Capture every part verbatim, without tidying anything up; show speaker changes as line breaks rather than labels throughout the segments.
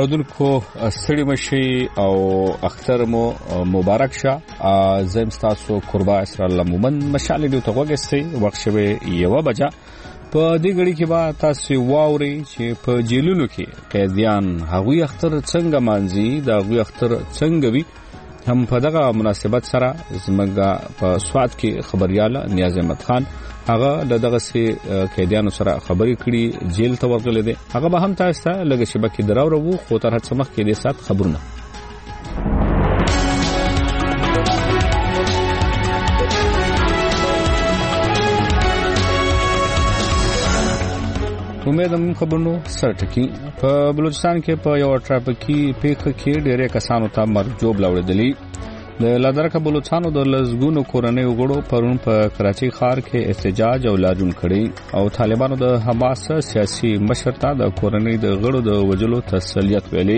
اودونکو ستړي مشي او اختر مو مبارک شه. زم تاسو قربا اسرائیل مومن مشعل دی ته وګستي وخت شوه یو بجا په دې غړي کې با تاسو واوري چې په جیلونو کې قیدیان هغوی اختر څنګه مانځي دا هغوی اختر څنګه وي. هم په دغه مناسبت سره زمګه په سواد کې خبرياله نیاز احمد خان هغه دغه سي قیدیانو سره خبري کړي جیل ته ورغلي دي. هغه به هم تاسو ته لږ شبکې دراوړو خو تر هڅه مخ کې د سات خبرونه امیدم خبرونو سرټکی. په بلوچستان کې په یو ټراپکی پیښه کې ډېر کسانو ته مرګ جوړ لاوړل. د لادرکه بلوچستانو د لزګونو کورنۍ وګړو پرون په کراچي ښار کې احتجاج او لاجون کړي او طالبانو د حماس سیاسي مشر ته د کورنۍ د غړو د وجلو تسلیت ویلي.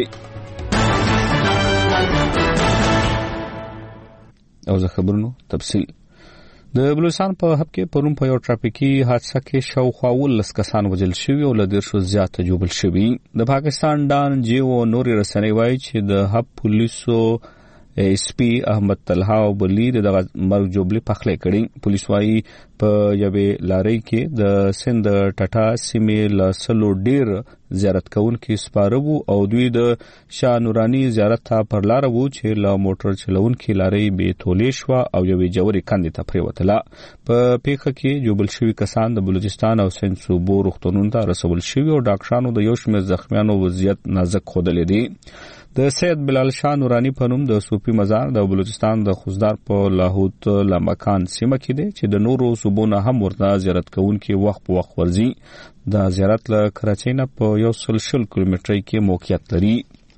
او زه خبرونو تفصیل د بلوچستان په هب کې پرون په یو ټراپیکي حادثه کې شاوخوا ولس کسان وژل شوي او له ډېر شو زیات جوړل شوي. د پاکستان ډان جیو نوري رسنۍ وایي چې د هب پولیسو اس پی احمد طلحه او بلی د مرګ جوړلې پخلې کړي. پولیس وایي په یوې لارۍ کې د سند ټټا سیمې له سلو ډیر زیارت کوونکي سپاره وو او دوی د شاه نورانی زیارت ته پر لار وو چې له موټر چلونکي لارۍ به تولې شو او یوې جوړې کندې ته پریوتله. په پیښه کې جوړل شوي کسان د بلوچستان او سند صوبو روغتونونو ته رسول شوي او ډاکټرانو د یو شمېر زخمیانو وضعیت نازک ښودلی دی. د سید بلال شاه نورانی په نوم د صوفي مزار د بلوچستان د خوزدار په لاهوت لمکان سیمه کې دی چې د نورو صوبونو هم ورته زیارت کوونکي وخت په وخت ورځي. د زیارت له کراچۍ نه په یو سل شل کیلومترۍ کې موقعیت لري.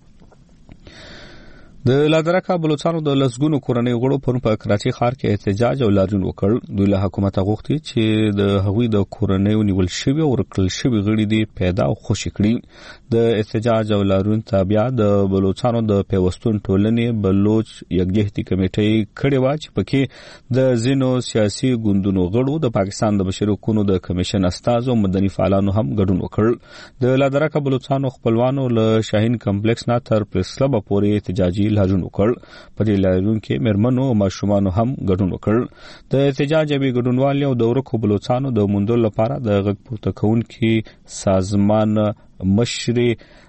د لادرکه بلوچستانو د لسګونو کورنۍ غړو پرون په کراچي ښار کې احتجاج او لاجون وکړ. دوی له حکومت غوښتي چې د هغوی د کورنۍ نیول شوی او ورکړل شوی غړي دي پیدا او خوشی کړي. د احتجاج او لاجون تابع د بلوچستانو د پیوستون ټولنې بلوچ یکجهتي کمیټې کړي و چې پکې د زینو سیاسي ګوندونو غړو د پاکستان د بشري حقوقو د کمیشن استاد او مدني فعالانو هم ګډون وکړ. د لادرکه بلوچستانو خپلوانو له شاهین کمپلیکس نه تر پریس کلب پورې احتجاجي لاجون وکړ. په دې لاجون کې مرمنو او ماشومان هم ګډون وکړ. د احتجاج به ګډونوالي او د ورکو بلوچستانو د موندلو لپاره د غږ پورته کوونکي سازمان مشر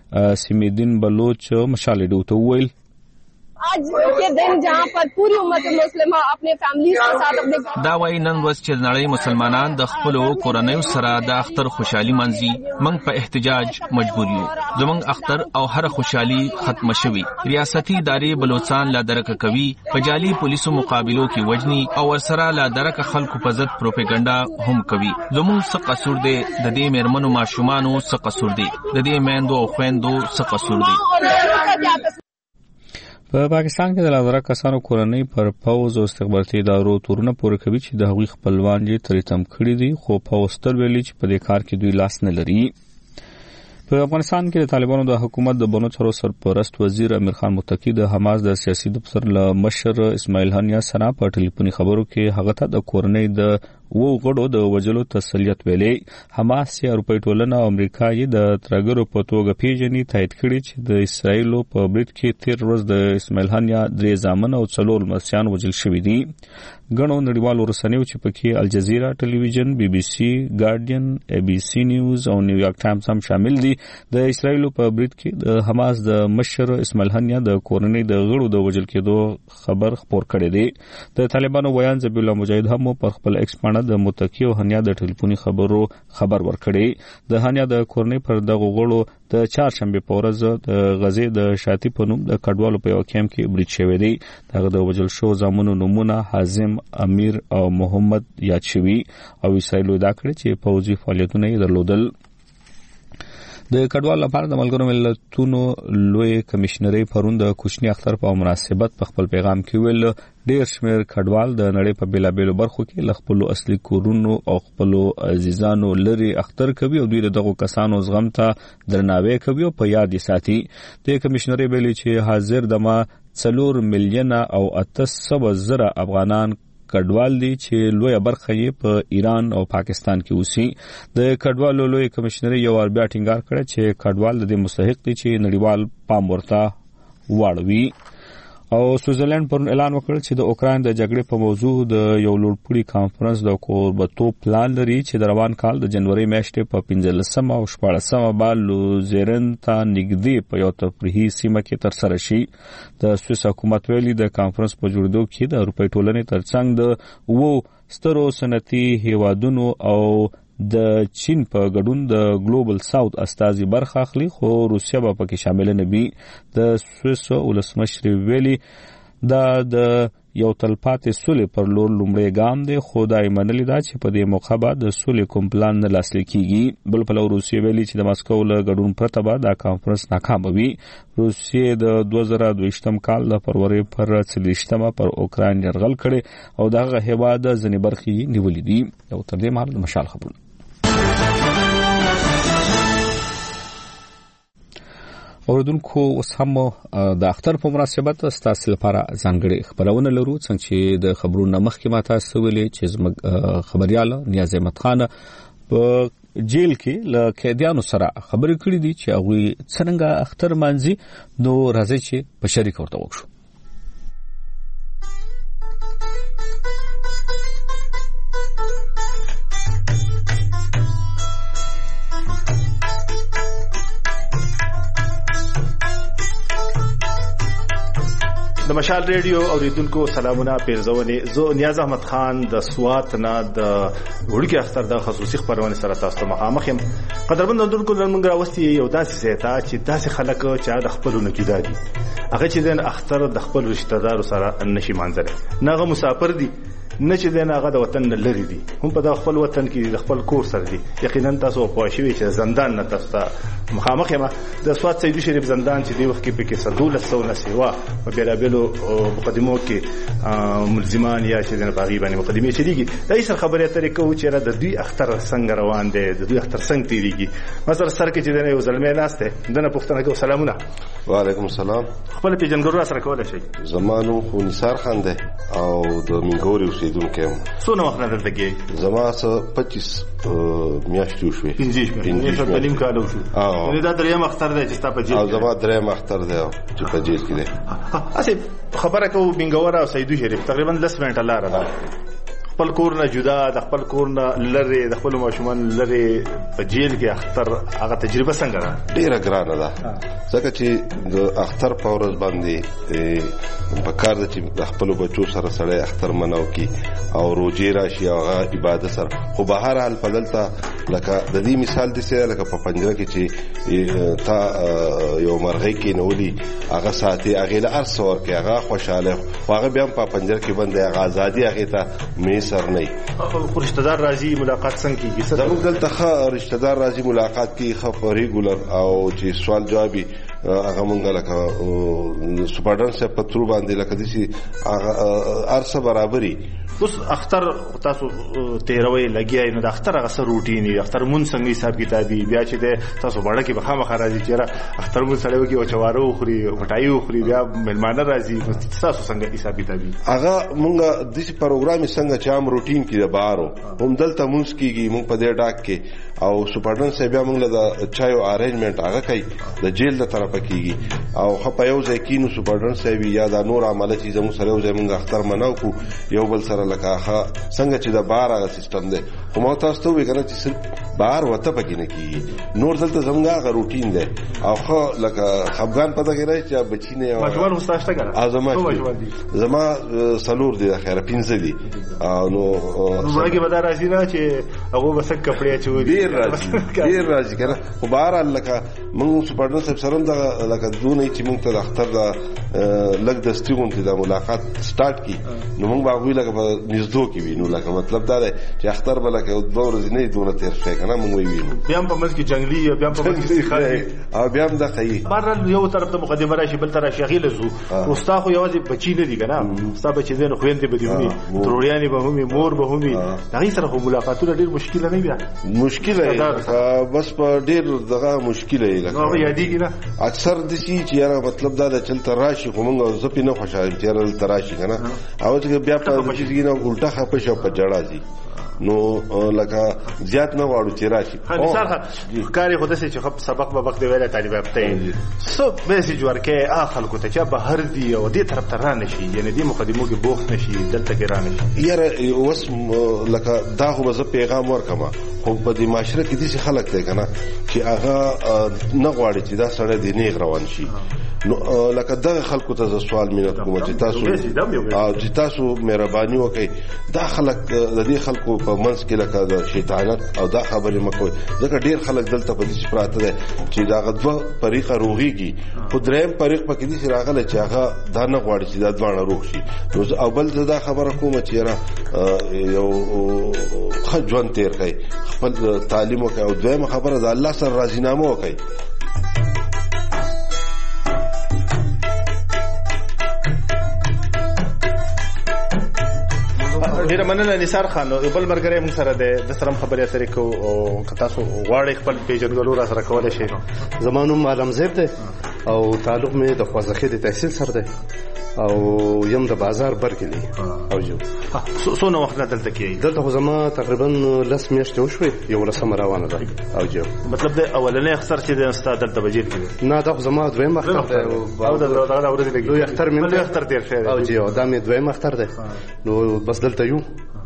سمیدین بلوچ مشال ډوته ویل
आज के दिन जहां पर पूरी उम्मत मुस्लिमा अपने फैमिलीज के साथ अपने
دا وای نن ورځ چې نړۍ مسلمانان د خپل کورنۍ سره د اختر خوشحالي منځي موږ په احتجاج مجبور یو. زموږ اختر او هر خوشحالي ختم شوي. ریاستي ادارې بلوچستان لا درک کوي په جالي پولیسو مقابلو کې وجني او ورسره لا درک خلکو په ضد پروپاګاندا هم کوي. زموږ څه قصور دی د دې مرمنو ماشومانو څه قصور دی د دې میندو او خويندو څه قصور دی.
په پاکستان کې د لادرکه کسانو کورنۍ پر پوز او استخباراتي ادارو تورونه پوره کوي چې د هغوی خپلوان یې تریتم کړي دي خو پوستر ویلي چې په دې کار کې دوی لاس نه لري. په افغانستان کې د طالبانو د حکومت د بنو چارو سرپرست وزیر امیر خان متقی د حماس د سیاسي دفتر له مشر اسماعیل هنیا سره په ټلیفوني خبرو کې هغه ته د کورنۍ د وو غړو د وجلو تسلیت ویلي. حماس یا اروپای ټولنه او امریکا یې د ترګرو په توګه پیژني تایید کړي چې د اسرایل په برید کې تیر ورځ د اسماعیل هنیا درې ځامن او څلور لمسیان وژل شوي دي. غنو نړیوالو رسنیو چې پکې الجزیره ټلویزیون، بی بی سی، ګارډین، ای بی سی نیوز او نیویارک ټایمز هم شامل دي. د اسرایل په برید کې د حماس د مشر اسماعیل هنیا د کورنۍ د غړو د وژل کېدو خبر خبر کړی دی. د طالبانو ویان ذبیح الله مجاهد هم پر خپل ایکس باندې د متقی او هنیا د ټلیفوني خبرو خبر ورکړی. د هنیا د کورنۍ پر دغه غړو د چهارشنبه په ورځ د غزې د شاتی په نوم د کډوالو په یو کیمپ کې برید شوی دی. دغه د وژل شو زامنو نمونه حازم، امیر او محمد یاد شوی او اسرائیل دا کړی چې پوځي فعالیتونه یې درلودل. د کډوال لپاره د ملګرو ملتونو لوی کمشنري پرون د کوچنی اختر په مناسبت په خپل پیغام کې ویل ډېر شمېر کډوال د نړۍ په بیلابېلو برخو کې له خپلو اصلي کورونو او خپلو عزیزانو لري اختر کوي او دوی دغو کسانو زغم ته درناوی کوي او په یاد یې ساتي. د کمشنري ویلي چې حاضر دمه څلور میلیونه او اته سوه زره افغانان کډوال دي چې لوی برخه یې په ایران او پاکستان کې اوسي. د کډوالو لوی کمشنر یو ور بیا ټینګار کړ چې کډوال د مستحق دي چې نړیوال پام ورته واړوي. او سویټزرلند پرون اعلان وکړ چې د اوکراین د جګړې په موضوع د یو لوړپوړي کانفرنس د کوربتو پلان لري چې د روان کال د جنوري میاشتې په پنځلسمه او شپاړسمه به لوزیرن ته نږدې په یو تفریحي سیمه کې ترسره شي. د سویس حکومت ویلي د کانفرنس په جوړېدو کې د اروپای ټولنې ترڅنګ د وو سترو صنعتي هیوادونو او د چین په ګډون د ګلوبل ساوث استازي برخه اخلي، خو روسیا به پکې شامل نه وي. د سویس ولسمشر ویلي دا د یو تلپاتې سولې پر لور لومړی ګام دی، خو دا یې منلې ده چې په دې موخه به د سولې کوم پلان نه لاسلیک کیږي. بل پلو روسیې ویلي چې د مسکو له ګډون پرته به دا کانفرنس ناکام وي. روسیې د دوه زره دویشتم کال د فروری پر څلوېښتمه پر اوکراین یرغل کړی او دغه هیواد ځینې برخې نیولې دي. او تر دې مهاله د مشال خبرونه اوردونکو اوس هم د اختر په مناسبت ستاسو لپاره ځانګړي خبرونه لرو. څنګه چې د خبرونو مخکې ما تاسو ویلي چې زموږ خبريال نیاز احمد خان په جیل کې له قیدیانو سره خبرې کړې دي چې هغه څنګه اختر مانځي. نو راځي چې په شریک ورته وښو.
د مشال ریډیو اوریدونکو سلامونه پیرزونه. زه نیاز احمد خان د سوات نه د وړوکی اختر د خصوصي خبرونه سره تاسو ته مخامخ یم. قدرمن اوریدونکو نن موږ راوستي یو داسې سیتا چې داسې خلک چې د خپلونو جدا دي، هغه چې د اختر د خپل رشتہ دارو سره نشي مانځره، نه هغه مسافر دي نه چې د هغه د وطن لري دي، هم په د خپل وطن کې د خپل کور سره دي. یقینا تاسو په شوي چې زندان نه تاسو مخامخ یم. د سوات سیدو شریف زندان چې دی وخت کې پکې سدول سو نه سیوا په بیرابلو مقدمو کې ملزمان یا چې د باغی باندې مقدمه چلیږي. د ایسر خبرې ترې کوو چې را د دوی اختر څنګه روان دي، د دوی اختر څنګه تیریږي. مثلا سر کې چې د یو زلمه ناشته دنه پښتنه کو سلامونه.
وعلیکم السلام.
خپل پیژنګرو سره کولای شي.
زمانو خو نثار خان ده او د منګوري اوسیدونکو یم.
څونه وخت نه دلته کې؟
زما څه پچیس میاشتې شوې.
پنځه میاشتې تعلیم کالو شو. نو دا دریم اختر دی چې تاسو په جیل.
او زما دریم اختر دی چې په جیل کې دی.
اسی خبره کوو بنګورا او سیدو شریف تقریبا لس منټه لاره ده. خپل کور نه جدا د خپل کور نه لری د خپل ماشومان لری په جیل کې اختر هغه تجربه څنګه ده؟
ډیره ګرانه ده، ځکه چې د اختر په ورځ باندې په کار ده چې د خپل بچو سره سره اختر مناو کی او روزي راشي او عبادت سره. خو به هر حال په دلته لکه د دې مثال دي چې لکه په پنجره کې چې تا یو مرغۍ کې نولي هغه ساتي هغه له ارس ور کې هغه خوشاله هغه بیا په پنجره کې باندې هغه ازادي هغه ته میسر نه.
خو رشتہ دار راځي ملاقات څنګه کیږي؟
زموږ دلته ښه رشتہ دار راځي ملاقات کوي ښه په ریګولر او چې سوال جوابي هغه مونږ لکه سپاډن سے پترو باندې لکه دي هغه ارسه برابرۍ.
اوس اختر تاسو تیروي لګیای نو د اختر هغه سره روټینی اختر مون څنګه حساب کتابي بیا چې تاسو باندې کې بخا مخ راځي چې اختر مون سره وي او چوارو خوري وټایو خوري بیا ملمانه راځي تاسو څنګه حساب کتابي؟
هغه مونږ د دې پروګرام څنګه چې عام روټین کې د بارو هم دلته مونږ کیږي مونږ په دې ډاک کې او سپاډن سے بیا مونږ له چایو ارینجمنت هغه کوي د جیل د طرفه کیږي او خو په یو ځای کې نو سپاډن سے بیا دا نور عمل چې زموږ سره یو ځای مونږ اختر مناو کو یو بل سره لکه څنګه چې د بار هغه سیستم دی. خو ما تاسو ته وی کنه چې صرف بار وته پکې نه کیږي نور دلته زموږ هغه روټین دی او خو لکه خفغان پته کوي چې بچی نه
مشوار مستاشته کړه
ازما زما سلور دی خیره پینځه دي نو
زموږه به دا راځي نه چې هغه بس کپڑے چوي
ډیر راځي ډیر راځي کنه. خو بار لکه موږ سپاډن صاحب سره دا لکه دونه چې موږ ته اختر دا لګ د ستیګون ته د ملاقات سٹارټ کی نو موږ باغوي لکه نږدې کې وینو لکه مطلب دا دی چې اختر بل کې دوه ورځې نه دونه تیر شي کنه موږ وینو
بیا په منځ کې جنگلي بیا په منځ کې خالي
او بیا هم د خي
بهر یو طرف ته مقدمه راشي بل طرف شغیل زو اوستا خو یوازې بچی نه دي کنه اوستا بچی دین خو یې به دیونی تروریانی به همي مور به همي دغه سره خو ملاقاتونه ډیر مشکل نه بیا
مشکل مشکله بس په ډیر دغه مشکله یې
لکه یادېږي نه
اکثر د شي چې یاره مطلب دا د چل تراشي خو موږ زه په نه خوشاله چې یاره تراشي کنه او چې بیا په چیزګي نه الټا خپه شو په جړا دي نو لکه زیات نه واړو چې راشي
مثال کاری خود سه چې خپ سبق به وخت دی ویله طالب یافته سو میسج ورکه اخل کو ته چې بهر دی او دې طرف ته را نشي یعنی دې مقدمو کې بوخت نشي دلته کې را نشي
یاره اوس لکه دا خو زه پیغام ورکما خو په دې معاشره کې دې خلک دی کنه چې هغه نه غواړي چې دا سره دی نه روان شي نو لکه دغه خلکو ته سوال مینت کوم چې تاسو او چې تاسو مهرباني وکړئ دا خلک د دې خلکو په منځ کې لکه د شیطانت او دا خبرې مکوئ ځکه ډیر خلک دلته په دې پراته دي چې دا غدوه طریقه روغيږي خو دریم طریق پکې دي راغله چې هغه دا نه غواړي چې دا ځوان روغ شي نو او بل دا خبره کوم چې را یو خجوان تیر کوي خپل تعلیم وکړي او دویمه خبره د الله سره راضینامه وکړي.
ډیر مننه نثار خان او بل مرګره موږ سره د سره خبرې اترې کو او تاسو غواړئ خپل پیژنګلو را سره کولای شئ.
زمانو عالم زیب ده او تعلق مې د خوازخې د تحصیل سره ده او یم د بازار برکلی او جو
سو نو وخت دلته کې
دلته خو زما تقریبا لس میاشتې وشوې یو رسم روانه ده او جو
مطلب د اولنې اختر چې د استاد دلته بجیر کې
نه دا خو زما دویم اختر ده
او دا دا ورته لګي
دوی اختر مې
اختر تیر شوی
او جو دا مې دویم اختر ده نو بس دلته یو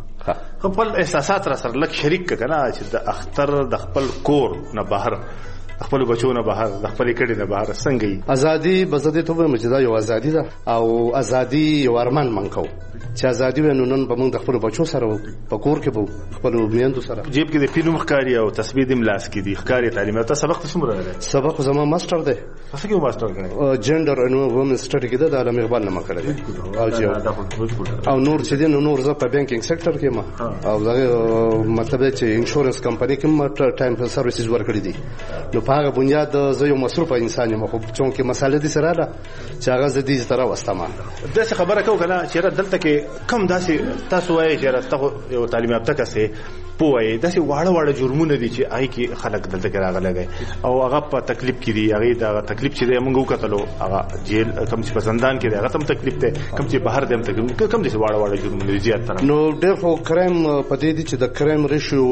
خپل احساسات را سره لک شریک کنه چې د اختر د خپل کور نه بهر خپل بچو نه بهر د خپل کډې نه بهر څنګه ای
ازادي بزدي ته مې دا یو ازادي ده او ازادي یو ارمان منکو چې ازادي ونو نن په موږ د خپل بچو سره په کور کې په خپل میندو سره
جیب کې د فلم ښکاری او تسبیح د ملاس کې دي ښکاری تعلیم او سبق څومره راغلی
سبق زما ماستر ده
څه کې ماستر کړی
جندر ان وومن سټډي کې د عالم اقبال نه مکړل او چې او نور چې دین نور زه په بانکینګ سېکټر کې ما او دا مطلب چې انشورنس کمپنی کې ما ټایم په سرویسز ورکړي دي نو په هغه بنیاد زه یو مصروف انسان یم خو چون کې مساله دي سره ده چې هغه زدي تر واستما
د څه خبره کو کنه چې دلته کې کم داسې تاسو وایي چې راته یو تعلیم یافته کسه پوهه داسې واړه واړه جرمونه دي چې آی کې خلک دلته کې راغلي دي او هغه په تکلیف کې دي هغه دا تکلیف چې موږ وکړو هغه جیل کم چې په زندان کې دی هغه تم تکلیف ته کم چې بهر دیم تکلیف کم دي واړه واړه جرمونه زیات تر
نو ډېر خو کریم په دې دي چې د کریم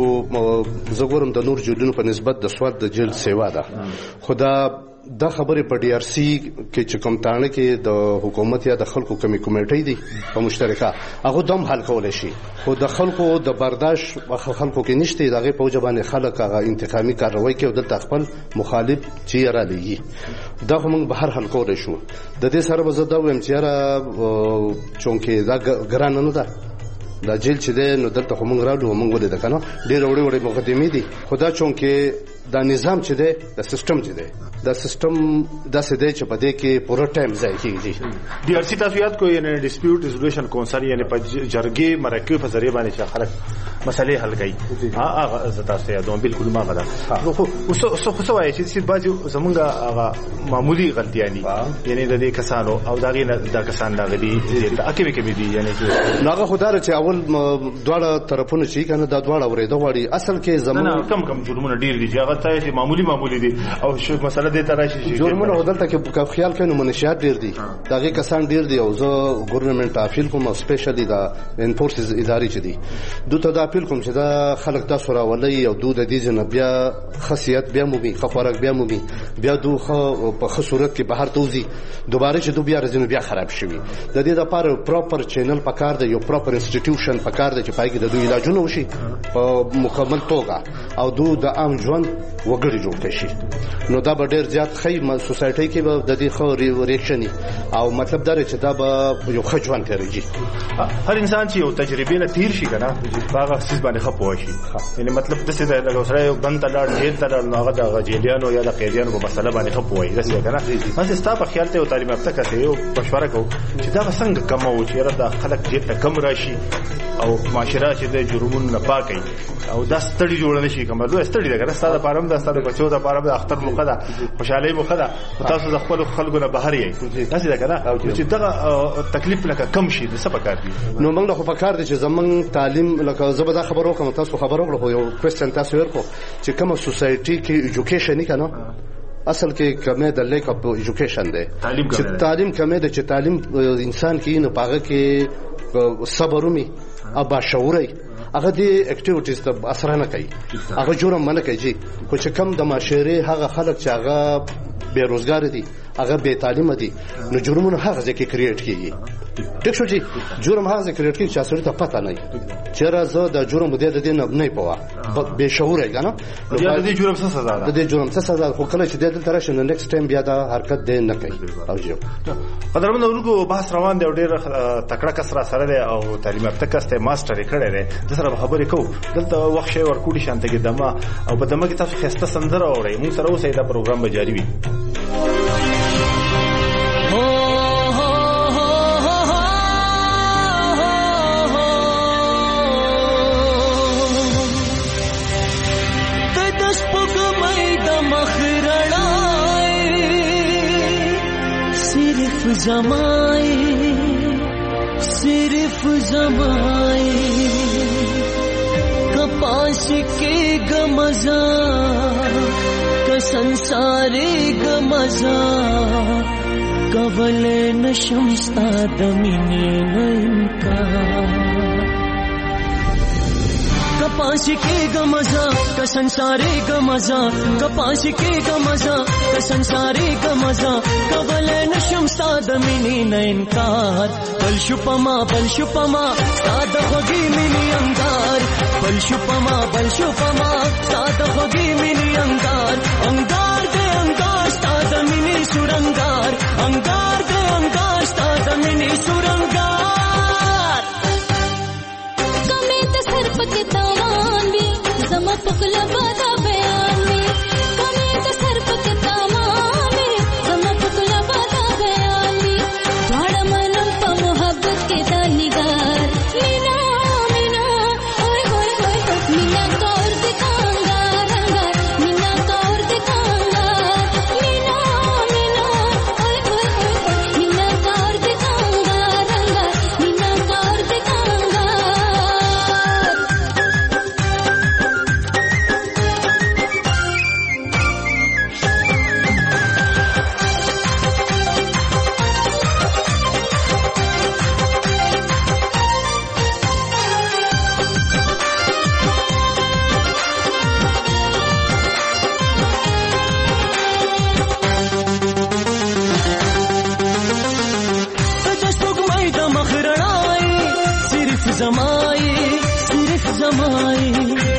ریشو زګورم د نور جیلونو په نسبت د سواد د جیل سیوا ده خدا دا خبره په ډي ار سي کې چې کوم تانه کې د حکومت یا د خلکو کمی کمیټې دي په مشترکه هغه دم حل کول شي خو د خلکو د برداشت خلکو کې نشته دغه په وجبانه خلک هغه انتقامي کاروي کې او د خپل مخالف چې را لګي دا هم به هر حل کول شو د دې سره به زه دا ویم چې را چونکه دا ګران نه ده دا جیل چې ده نو دلته خو موږ راډو موږ ولې ده کنه ډېر وړي وړي مقدمې دي خدا چونکه دا نظام چې ده د سیستم چې ده دا سیستم دا څه دی چې په دې کې پوره ټایم ځای کیږي
ډي ار سي تاسو یاد کوئ یعنی ډیسپیوټ ریزولوشن کونسل یعنی په جرګې مرکه په ذریعہ باندې چې خلک مسلې حل کوي ها هغه زه تاسو یادوم بالکل ما غدا خو خو خو وایي چې بعضی زمونږ هغه معمولی غلطیاں دي یعنی د دې کسانو او دا غي د کسان لاغلي د اکیمه کې دي یعنی
ناغه خدای چې اول دواړه طرفونه چې کنه دا دواړه ورېده غواړي اصل کې زمونږ
کم کم جرمونه ډیر دي چې هغه ته چې معمولی معمولی دي او مسله دې تراشي
جرمونه ودلته کې په خیال کې نو منشيات ډیر دي دغه کسان ډیر دي او زه ګورنمنت اپیل کوم او سپیشلی دا انفورسز اداري چې دي دوته دا اپیل کوم چې دا خلک تاسو راولي او دوه د دې جن بیا خاصیت بیا مومي خفارک بیا مومي بیا دوه په خصورت کې بهر توزي دوباره چې دوه بیا رزنه بیا خراب شي د دې لپاره پراپر چینل پکار دی یو پراپر انسټیټیوشن پکار دی چې پای کې د دوی علاجونه وشي په مکمل توګه او دوه د عام ژوند وګړي جوړ شي نو دا به ډیر زیات خی سوسایټي کې به د دې خو ریاکشن او مطلب دا چې دا به یو خجوان ترجی
هر انسان چې یو تجربه نه تیر شي کنه هغه سیس باندې خپو شي یعنی مطلب د څه د لګوسره یو بند تلل جیل تلل هغه د جیلیانو یا د قیدیانو په مسله باندې خپو وي دسه کنه تاسو ستاسو په خیال ته یو تعلیم یافته کته یو مشوره کو چې دا څنګه کم او چې دا خلک جیل ته کم راشي او معاشره چې د جرمونو نه پاکي او دا ستړي جوړ نشي کومه دوه ستړي ده کنه ستاسو لپاره د ستاسو بچو لپاره د اختر موخه ده خوشحالي موخه ده تاسو د خپل خلکو نه بهر یې تاسو دا کنه چې دغه تکلیف لکه کم شي د څه پکار دي
نو موږ خو پکار دي چې زمونږ تعلیم لکه زه به دا خبر وکم تاسو خبر وکړو یو کوېسچن تاسو ورکو چې کومه سوسایټي کې ایجوکیشن نه کنه اصل کې کمه د لیک اپ ایجوکیشن دی چې تعلیم کمه ده چې تعلیم انسان کې نه پاګه کې صبر ومي او باشعوري هغه دي اکټیویټیز ته اثر نه کوي هغه جرم نه کوي خو چې کم د معاشره هغه خلک چې هغه بیروزګار دي هغه بے تعلیم دي نو جرمونه هغه ځکه کریټ کیږي ټیک شو جی جرم هغه ځکه کریټ کیږي چې اصل ته پته نه چیرې زه د جرم بده د دین نه پوا بے شعور دی کنه
د دې جرم څه سزا ده
د دې جرم څه سزا خو کله چې د دې ترشه نو نیکسټ ټایم بیا دا حرکت دی نه کوي او جو
قدرمن اورګو بحث روان دی ډېر تکړه کسره سره دی او تعلیم یافته کسته ماستر کړی دی د سره خبرې کوو دلته وخت شي ورکوټي شانته کې دمه او په دمه کې تاسو خسته سندره اورئ موږ سره اوسې دا پروګرام به جاری وي
जमाए सिर्फ जमाए कपास के गमजा का संसारे गमजा कवल नशमस्ता दमिने ननका कपास के गमजा का संसारे गमजा कपास के गमजा का संसारे गमजा कवल नशमस्ता दमिने ननकार बलशुपमा बलशुपमा साद होगी मिनी अंगार बलशुपमा बलशुपमा साद होगी मिनी अंगार अंगार दे अंगार साद मिनी सुरंगार अंगार दे अंगार साद मिनी सुरंगार
कमेत सर्प के तावान भी जमा पुकला बादा बयान में कमेत सर्प के तावान में जमा पुकला बादा बयान में द्वाड़ा मनम पा मोहब्बत के दानिगार मीना मीना ओए होए होए मीना कौर दिखांगा रंगा मीना कौर दिखांगा मीना मीना ओए होए होए मीना कौर दिखांगा रंगा मीना कौर दिखांगा
जमाए सिर्फ जमाए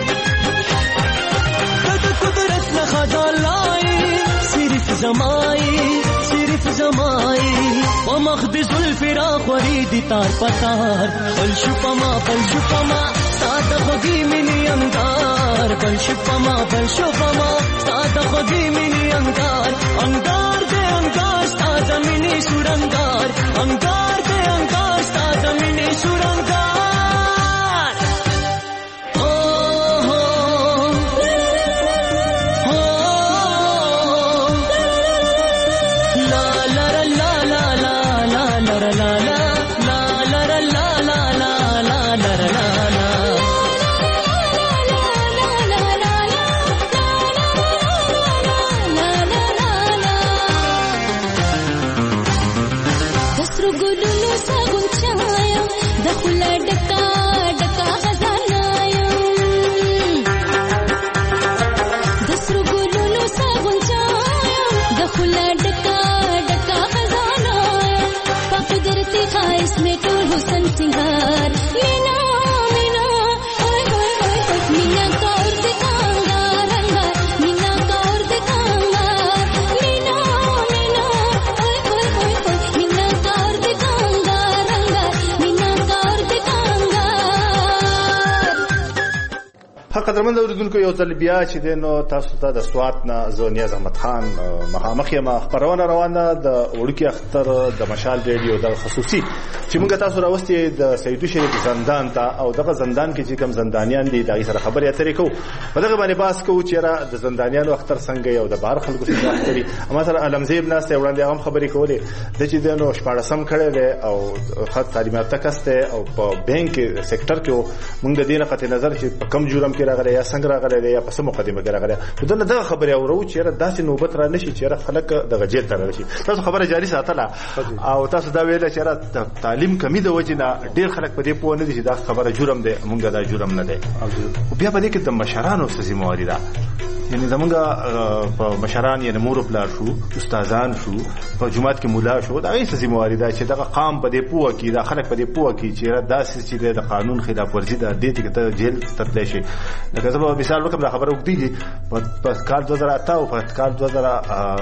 कद कुदरत न खदा लाए सिर्फ जमाए सिर्फ जमाए व मखद जुल्फिरा खरीद तार पतार बलशुपमा बलशुपमा साद होगी मिनी अंगार बलशुपमा बलशुपमा साद होगी मिनी अंगार अंगार दे अंगार साद मिनी सुरंगार अंगार दे अंगार साद मिनी सुरंगार सिंगार मीना मीना ओए होए होए मीना कौर दिखांगा रंगा मीना कौर दिखांगा मीना मीना ओए होए होए मीना कौर दिखांगा रंगा मीना कौर दिखांगा
حق قدرمن اوریدونکو یو ځل بیا چې دینو تاسو ته د سوات نه زو نیاز احمد خان مخامخ یم خبرونه روانه د وړکی اختر د مشال ریډیو د خصوصي چې موږ تاسو راوستي د سیدو شریف زندان ته او دغه زندان کې چې کوم زندانیان دي دغه سره خبرې اترې کوو په دغه باندې باس کوو چې را د زندانیانو اختر څنګه یو د بار خلکو سره اختري مثلا علمزیب ناس ته وړاندې هم خبرې کولې د چې دنو شپاړسم کړي دي او خاص تعلیم یافته کسته او په بانک سېکټر کې موږ د دې نه قطع نظر چې په کم جرم کې راغلي یا څنګه راغلي یا په څه مقدمه کې راغلي دغه دغه خبرې اورو چې را داسې نوبت را نشي چې را خلک دغه جیل ته راشي تاسو خبره جاری ساتله او تاسو دا ویل چې را تعلیم کمی د وجه نه ډیر خلک په دې پوه نه دي چې دا خبره جرم دی موږ دا جرم نه دی او بیا په دې کې د مشرانو څه ذمہواری ده یعنی زمونږ په مشران یعنی مور پلار شو استادان شو په جماعت کې مولا شو دا هیڅ ذمہواری ده چې دا قام په دې پوه کې دا خلک په دې پوه کې چې را داسې چې د قانون خلاف ورزي ده د دې ته جیل ترلی شي لکه زه به مثال وکړم دا خبره وکړي په کال دوه زره اته او په کال دوه زره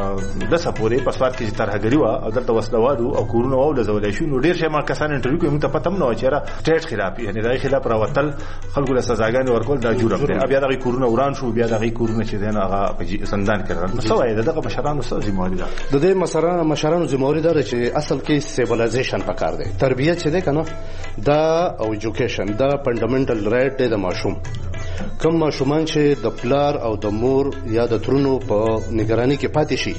دس پورې په سواد کې ترهګری و او دلته وسلوادو او کورونه او لزولای شو نو ډیر شي ما کسان انټرویو کوي موږ ته پته نه و چې را سټیټ خلاف یعنی دا خلاف راوتل خلکو له سزاګانې ورکول دا جرم دی بیا دغه کورونه وران شو بیا دغه کورونه چې دنه هغه په زندان کې راغلل نو سوای دغه مشرانو څه ذمہواری ده
د دې مشرانو مشرانو ذمہواری ده چې اصل کې سیویلایزیشن پکار دی تربیت چې ده کنه دا او ایجوکیشن دا فندامنټل رائټ دی د ماشوم کوم ماشومان چې د پلار او د مور یا د ترونو په نگرانی کې پاتې شي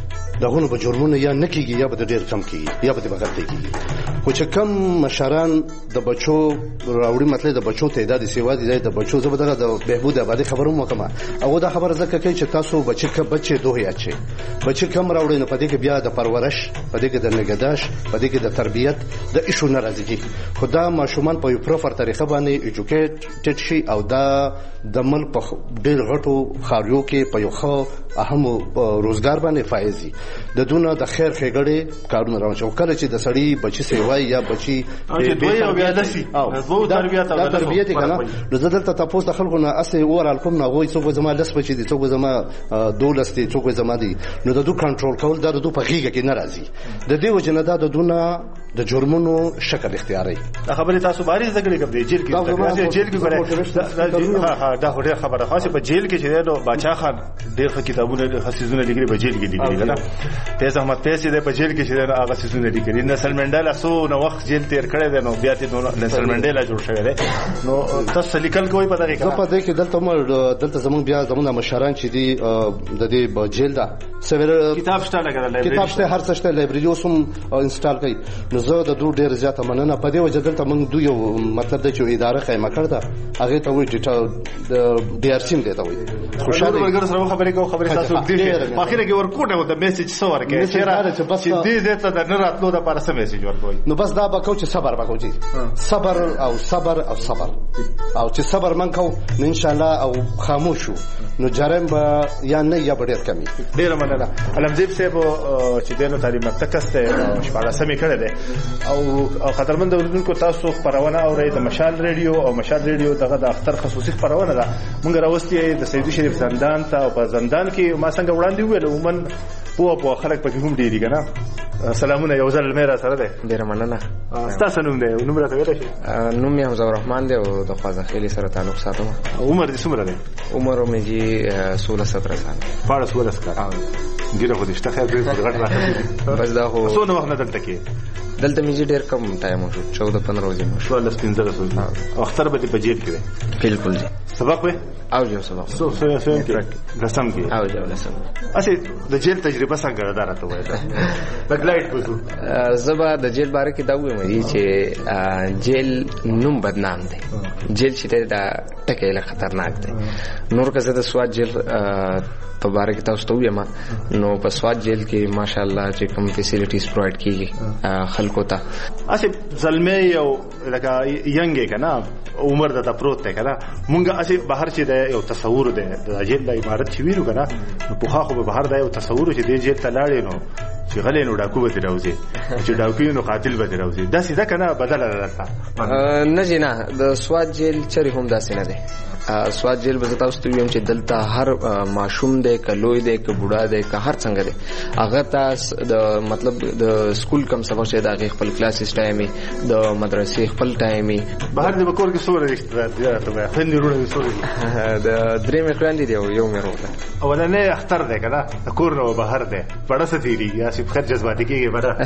دغه په جرمونو یا نکیږي یا به ډیر کم کیږي یا به بغیر کیږي خو چې کم مشران د بچو راوړي مطلب د بچو تعداد سیوا دي د بچو زبر دغه د بهبود آبادی خبرو وکما او دا خبره زکه کوي چې تاسو بچی ک بچي دوه یا چې بچی کم راوړي نو پدې کې بیا د پرورش پدې کې د نگهداشت پدې کې د تربیت د ایشو ناراضي خدا ماشومان په یو پروفر طریقه باندې ایجوکیټډ شي او دا د مل په ډېر غټو خاریو کې په یو خو اهم روزګار باندې فایزي د دونه د خیر خېګړې کارونه راوځي او کله چې د سړی بچی سیوای یا بچی
د دوی او بیا دسي دوه تربیت او
د تربیت کنه نو دلته تاسو د خلکو نه اسې اورال کوم نه وای څوک زما لس بچی دي څوک زما دولس دي څوک زما دي نو د دوه کنټرول کول د دوه په غیږ کې ناراضي د دې وجنه دا د دونه د جرمونو شکل اختیاري
دا خبره تاسو باري زګړې کوي جیل کې جیل کې غره ها ها دا هډه خبره خاصه په جیل کې چې نو باچا خان ډېر کتابونه خاصونه لیکلي په جیل کې لیکلي نه ته زحمت ته چې په جیل کې چې هغه خاصونه لیکلي نسل منډلا سو نو وخت جیل تیر کړی دی نو بیا ته نسل منډلا جوړ شوی دی نو تاسو لیکل کوی په دغه کې
په دې کې دلته مر دلته زمون بیا زمون مشران چې دی د دې جیل دا سویر
کتاب شته لګره
کتاب شته هر څه شته لایبرری اوس هم انسټال کړئ نو زه د دوه ډیر زیاته مننه په دې وجه دلته موږ دوی یو مطلب د چې اداره قائمه کړه هغه ته وایي چې د ډي ار سیم دی ته وایي
خوشاله ورګر سره خبرې کوو خبرې تاسو دې په اخر کې ورکوټه و د میسج څو ورکه چې دې دې ته د نه راتلو د لپاره سم میسج ورکوي
نو بس دا به کو چې صبر وکړو چې صبر او صبر او صبر او چې صبر من کو ان شاء الله او خاموش نو جرم به یا نه یا ډیر کمی
ډیر مننه علمزیب صاحب چې دنه تعلیم تکسته شپږه سمې کړې ده او قدرمن اوریدونکو تاسو خبرونه اورئ د مشال ریډیو او مشال ریډیو دغه د اختر خصوصي خبرونه ده مونږ راوستي د سیدو شریف زندان ته او په زندان کې ما څنګه وړاندې ویل عموما په په خلک پکې هم ډیری کنه سلامونه یو ځل مې را سره ده
ډیر مننه
تاسو نوم دی نوم راته ویل شي
نوم یې حمزه الرحمن دی او د خوازه خېلی سره تعلق ساتم
عمر دې څومره دی
عمر مې جی सोलह सत्रह साल
پاره سوال اسکار ګیره خو دې شته خیر دې غټ راځي
بس دا خو
څو نو وخت نه دلته کې
دلته مې ډېر کم ټایم وشو چودہ پندرہ ورځې مو
شو لس پنځه ورځې اختر به په جیل کې
بالکل جی
سبق به
او جو سبق
سو سو سو رسم کې
او جو رسم
اسی د جیل تجربه څنګه ده راته وایي بګلایټ کوو
زبا د جیل باره کې دا وایي چې جیل نوم بدنام دی جیل چې دا ټکه له خطرناک دی نور که زه د سواد جیل په باره کې تاسو ته وایم نو په سواد جیل کې ماشاءالله چې کوم فیسیلیټیز پرووایډ کیږي خلکو ته
اسی زلمه یو لکه ینګ کنه عمر د پروت ته کنه مونږه اسی بهر چې د یو تصور دی د جیل د عمارت چې ویلو کنه په خو خو بهر د یو تصور چې د جیل ته لاړې نو چې غلې نو ډاکو به راوځي چې ډاکو نو قاتل به راوځي دا سیده کنه بدل راځه
نه جنا د سواد جیل چری هم داسې نه دی سواد جیل به تاسو ته ویم چې دلته هر ماشوم دی کلوې دی ک بوډا دی ک هر څنګه دی هغه تاسو د مطلب د سکول کم سبق چې د خپل کلاسز ټایمي د مدرسې خپل ټایمي
بهر د بکور کې سوره رښتیا ته خپل نیرونه سوره
د درې مکران دي یو مې وروته
اولنې اختر دی کنه کور نو بهر دی پړه ستېری یا چې خیر جذباتي کېږي بڑا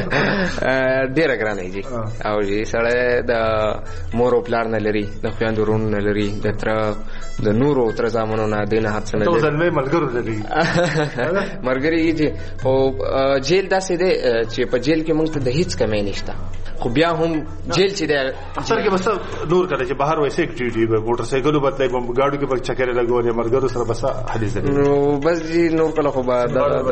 ډېر ګرانه دي او جی سره د مور او پلار نه لري د خويندو رون نه لري د تر د نورو تر زمانو نه دینه حد څنګه
ته ځلمې ملګرو لري
مرګري دي او جیل داسې دی چې په جیل کې موږ ته د هیڅ کمی نشته خو بیا هم جیل چې دی
اکثر کې بس نور کړي چې بهر وایسه اکټیویټي به موټر سایکل بدلای په گاډو کې په چکر لګوري مرګرو سره بس حدیث دی
نو بس جی نور کله خو با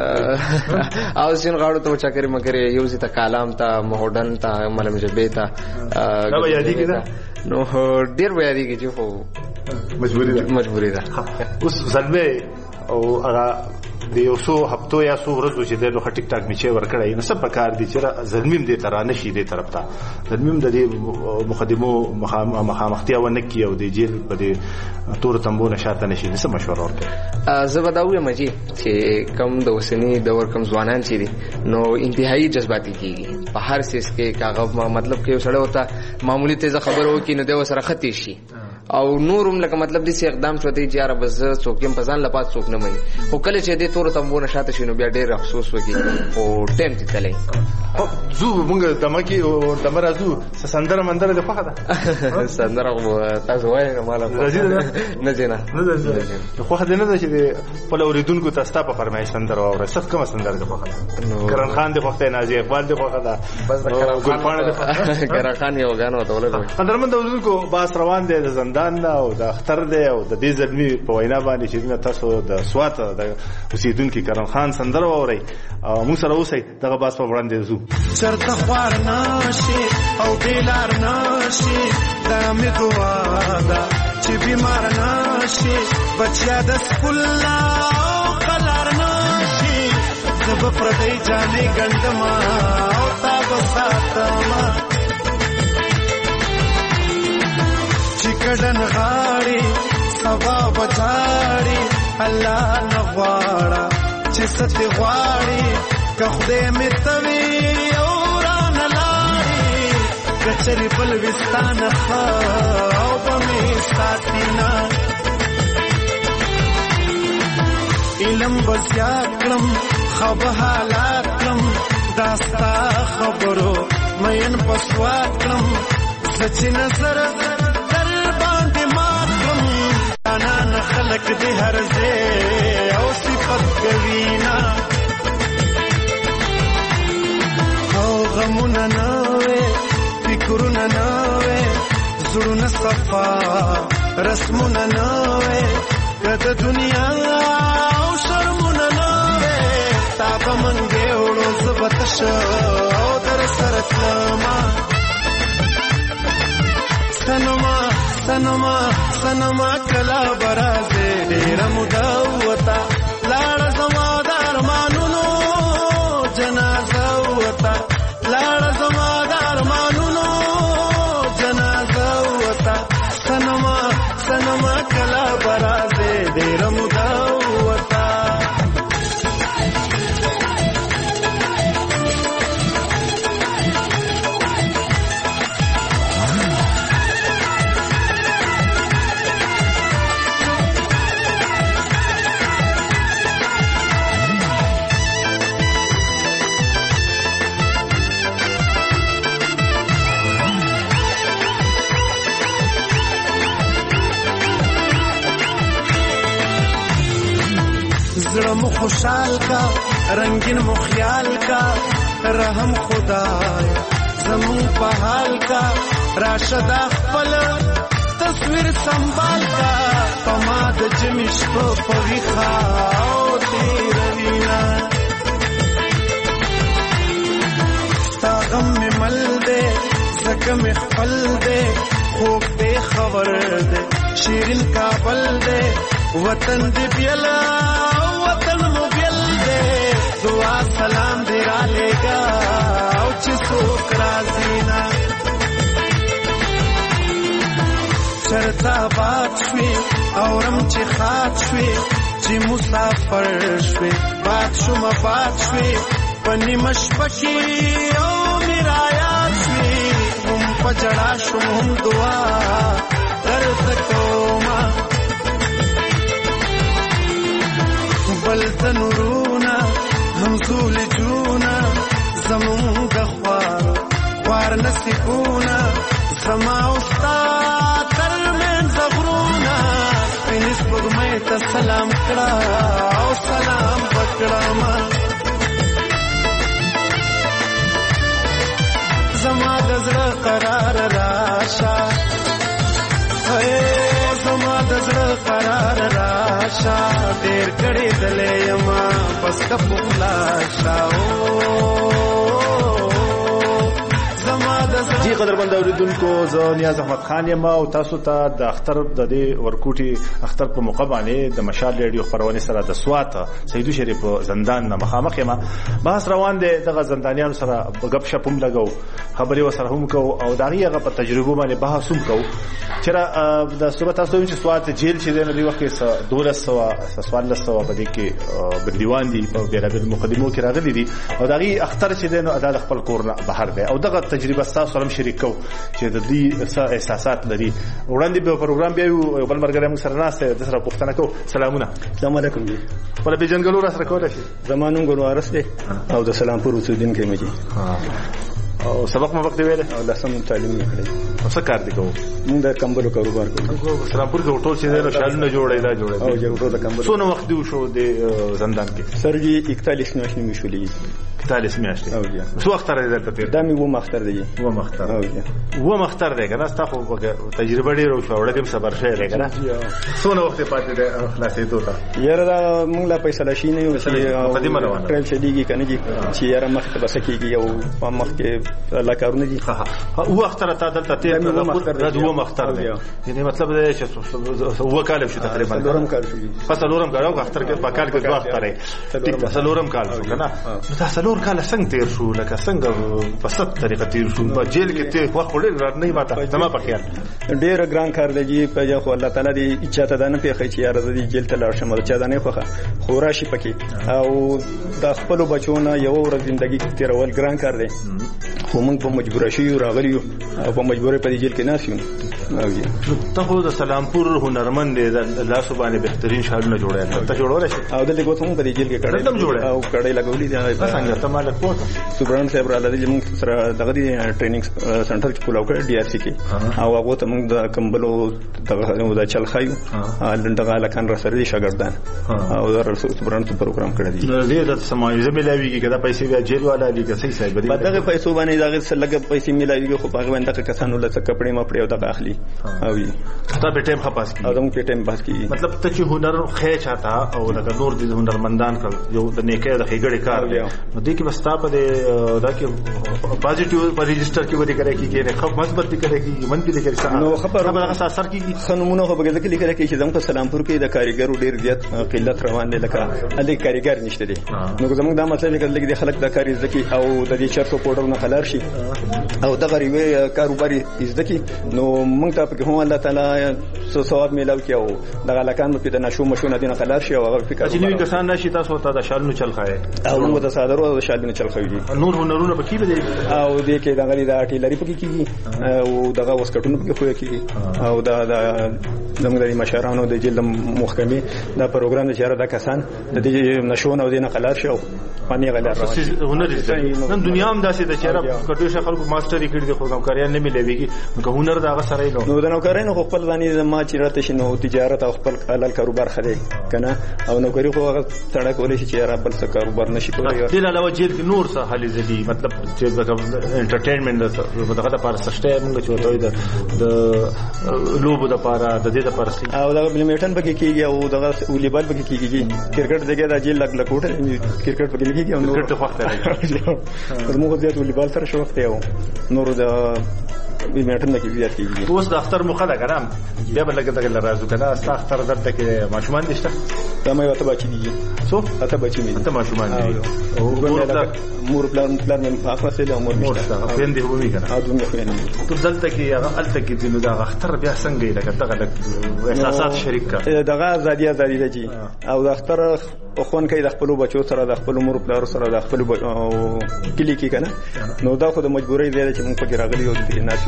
او سین غاړو ته چکر مګری یو زی ته کالام ته مهودن ته ملم جبه ته
دا یادی کړه
نو ډیر به یادی کې چې خو
مجبوری ده
مجبوری ده
اوس ځلمه او هغه د یو څو هفتو یا څو ورځې چې د ټیک ټاک میچې ورکړی نو څه پکار دي چې ظلمیم دې تر نه شي دې طرف ته ظلمیم د دې مقدمو مخامختیا ونه کی او د جیل په دې تور تنبو نشاته نشي څه مشوره ورکړي
زه به دا وایم چې کم د اوسنی دور کم ځوانان چې دي نو انتهایی جذباتي کیږي په هر سیس کې کاغه مطلب کې سره وتا معمولی تیزه خبر وو کې نه د وسره ختی شي او نورم لکه مطلب دې سي اقدام شو دی چې یار بس څوک هم پزان لپات څوک نه مني خو کله چې دې تور تمبو نشاته شنو بیا ډېر افسوس وکي او ټیم ته تللی
زو موږ دمکی او دمر ازو سندره مندره د فخه ده
سندره تاسو وایي مالا نه جنا
نه خو خدای نه چې په لوریدونکو تاسو په فرمایش سندره او صف کوم سندره د فخه کرن خان د فخه نازي اقبال د فخه ده
بس ګلپانه د کرن خان یو غانو ته ولګو
قدرمن دولونکو باس روان دي زندان او د اختر دی او د دې ځلمي په وینا باندې چې تاسو د سوات د اوسیدونکو کرن خان سندره ووري او موږ سره اوسئ دغه باس په وړاندې زو
چرته خوار نشي او بیلار نشي دا مې دعا ده چې بیمار نشي بچیا د سکول او قلار نشي زب پردی جانې ګندما او تا بساتما چکدن غاړي سبا بچاړي الله نغواړه چې ست غواړي که خدای مې توي او ران لاري کچري بل وستان خو بمې ساتینا علم بسیا کلم خب حالات کلم داستا خبرو مین پسوات کلم سچ نظر انا خلق دي هر ځای او صفت کوینا او غمونه نوې فکرونه نوې زړونه صفا رسمونه نوې کته دنیا او شرمونه نوې تا په منګه وړو زبط شو او در سره کما سنما سنما سنما کلا برازه ډیر مدوتا لاړ زما دار مانونو جنازه وتا لاړ زما دار مانونو جنازه وتا سنما سنما کلا برازه ډیر مدوتا زړه مو خوشحال کا رنگین مو خیال کا رحم خدای زمون په حال کا راشد خپل تصویر سنبال کا پماد جمش په پویخا او تیروینا ستاغم می مل دے زکم خپل دے خوب دے خبر دے شیرین کابل دے وطن دی بیلا وطن مو بیل دے دعا سلام دی را لے گا او چې څوک راځي نه چرتا باد شوي اورم چې خاط شوي چې مسافر شوي باد شوم باد شوي پنی مشپکی او میرايات شوي هم پجړا شوم هم دعا درد کوما بل تنورونا همزول جونا زمون غخوار وار نصیبونا زما استاد ترمن زغرونا پینس بغمه تا سلام کړه او سلام پکړه ما زما د زړه قرار راشه اے زما د زړه قرار راشه ډېر کړي دلې ما بس کپلا شاو
جی قدرمن اوریدونکو زه نیاز احمد خان یم او تاسو ته د اختر د دې ورکوټي اختر په موقع باندې د مشال ریډیو خبرونه سره د سوات سیدو شریف زندان نه مخامخ یم بحث روان دی دغه زندانیانو سره غب شپ هم لګاو خبري وسره هم کو او دغه په تجربه باندې بحث هم کو چېرې د صورت تاسو چې سوات جیل چې د وخت کې دوه سو سوال سو باندې کې بنديوان دي په بیرابل مقدمو کې راغلي دي او دغه اختر چې د عدالت خپل کورنه بهر دی او دغه تجربه تاسو سره شریکو چې د دې احساسات لري وړاندې په پروګرام بیا یو بل مرګره موږ سره ناسته د سره پوښتنه کو سلامونه
السلام علیکم جی
په بجنګلو را سره کولای شي
زمانو ګورو ارس دی او د سلامپور اوسیدونکو کې مجي
او سبق مو وخت ویل
او لسم تعلیم کړی
او څه کار دی کوم
موږ د کمبلو کاروبار کوو
سلامپور کې ټول چې د شالونه جوړې دا جوړې
او جوړو د کمبلو
څونه وخت دی شو د زندان کې
سر جی اکتالیس میاشتې مې شولې
اکتالیس میاشتې
او بیا
څو وخت راځي دلته
دا مې و مختر دی
و مختر
او بیا
و مختر دی کنه تاسو تجربه ډیره شو وړه دې صبر شې دی کنه څونه وخت پاتې دی خلاصې دوته
یاره دا موږ لا پیسې لاشي نه یو
مقدمه روانه
ټرل شديږي کنه جی چې یاره مخ ته بس کېږي او مخ کې الله کارونه دي
او وخت را ته دلته ته د و مختر دی یعنی مطلب دا چې هو کال شو تقریبا
لورم کال شو
پس لورم کال او اختر کې په کال کې وخت لري ټیک لورم کال شو کنه نو تاسو لور کال څنګه تیر شو لکه څنګه په ست طریقه تیر شو په جیل کې ته وخت وړل نه ماته زما په خیال
ډېر ګران کار دی په جو الله تعالی دې اجازه ده نه پیخې چې یار دې جیل ته لاړ شم چا ده نه خوخه خوراشي پکې او د خپل بچونه یو ورځ ژوندۍ تیرول ګران کار دی خو موږ په مجبور شو راغلی او په مجبورې په جیل کې ناسیو او
ته خو د سلامپور هنرمند دی د لاسو باندې بهترین شالونه جوړای ته جوړول شي
او د لګوت هم په جیل کې کړه او کړه لګولې دا
څنګه ته مالک پوه
سوبران صاحب را لدی موږ سره دغه دی ټریننګ سنټر کې کولاو کړ ډي ار سي کې او هغه ته موږ د کمبلو د چل خایو دغه لکان را سره دي شاګردان او د سوبران ته پروګرام کړی دی
دې د سمایزه ملاویږي کدا پیسې بیا جیل والا دي که صحیح صاحب
دی دغه پیسې باندې دغه لګ پیسې ملاویږي خو هغه باندې کسانو له کپڑے مپړې او دغه اخلي او
ته په ټیم خپاس کی
او دمو په ټیم پاس کی
مطلب ته چې هنر خې چاته او لکه نور دي هنرمندان کړ یو د نیکه د خېګړې کار نو دې کې بس تاسو په دا کې پازیټیو په ريجستره کې ودی کرے کی کې خو مثبت دي کرے کی منفي دي کرے
نو خبره
هغه اثر کی
خنمونه خو بګه کې لیکل کې چې زموږ په سلامپور کې د کاریګرو ډیر زیات قلت روان دي لکه الګ کاریګر نشته دي نو زموږ دا مطلب کې لګي خلک د کاری ځکه او د دې چرته پورډر نه خلار شي او دغه ریوي کاروباري ځکه نو موږ ته په هم الله تعالی سو ثواب میلاو کیو دغه لکان په د نشو مشونه دینه خلار شي او هغه فکر
چې نوې کسان نشي تاسو ته د شالونو چل خای
او موږ ته صادرو د شالونو چل خو دي
نور هنرونه پکې به دي
او دې کې دغه د اټیلری پکې کیږي او دغه وسکټونو پکې خو کیږي او دا د زموږ د مشرانو د جلد محکمې دا پروګرام چې را د کسان د دې نشو نو دینه خلار شي پانی غلار
هنر نن دنیا هم داسې د چیرې کټو شخلکو ماستری کړی د خو کاریان نه ملويږي نو هنر دا غسرې نو
نو د نوکرانو خپل ځاني ما چې راته شنو تجارت او خپل حلال کاروبار خدي کنه او نوکری خو هغه تړه کولې چې را بل څه کاروبار نشي کولای
د علاوه جیل کې نور څه حل زدي مطلب چې انټرټینمنت دغه د پاره سشته موږ چې وته د لوبو د پاره د دې د پاره
او دغه بلمیټن بګی کیږي او دغه والیبال بګی کیږي کرکټ دغه د جیل لګ لکوټه کرکټ بګی کیږي او
کرکټ وخت راځي
موږ زیات والیبال سره شو وخت یو نور د میټن کې زیات کیږي.
اوس د اختر مخه ده کنه بیا بل کې دغه راځو کنه است اختر درته کې ماشومان نشته
دا مې وته بچی دي
څو
اته بچی مې
ته ماشومان دي
او مور پلان پلان مې په اخر سره مور
نشته پیندې هو می کنه
او دومره پیندې
ته دلته کې هغه الته کې دینو دا اختر بیا څنګه لکه دغه احساسات شریک کا
دغه ازادي ازادي دي او د اختر خون کې د خپل بچو سره د خپل مور پلار سره د خپل کلی کې کنه نو دا خو د مجبورۍ دی چې موږ پکې راغلي یو د ناسي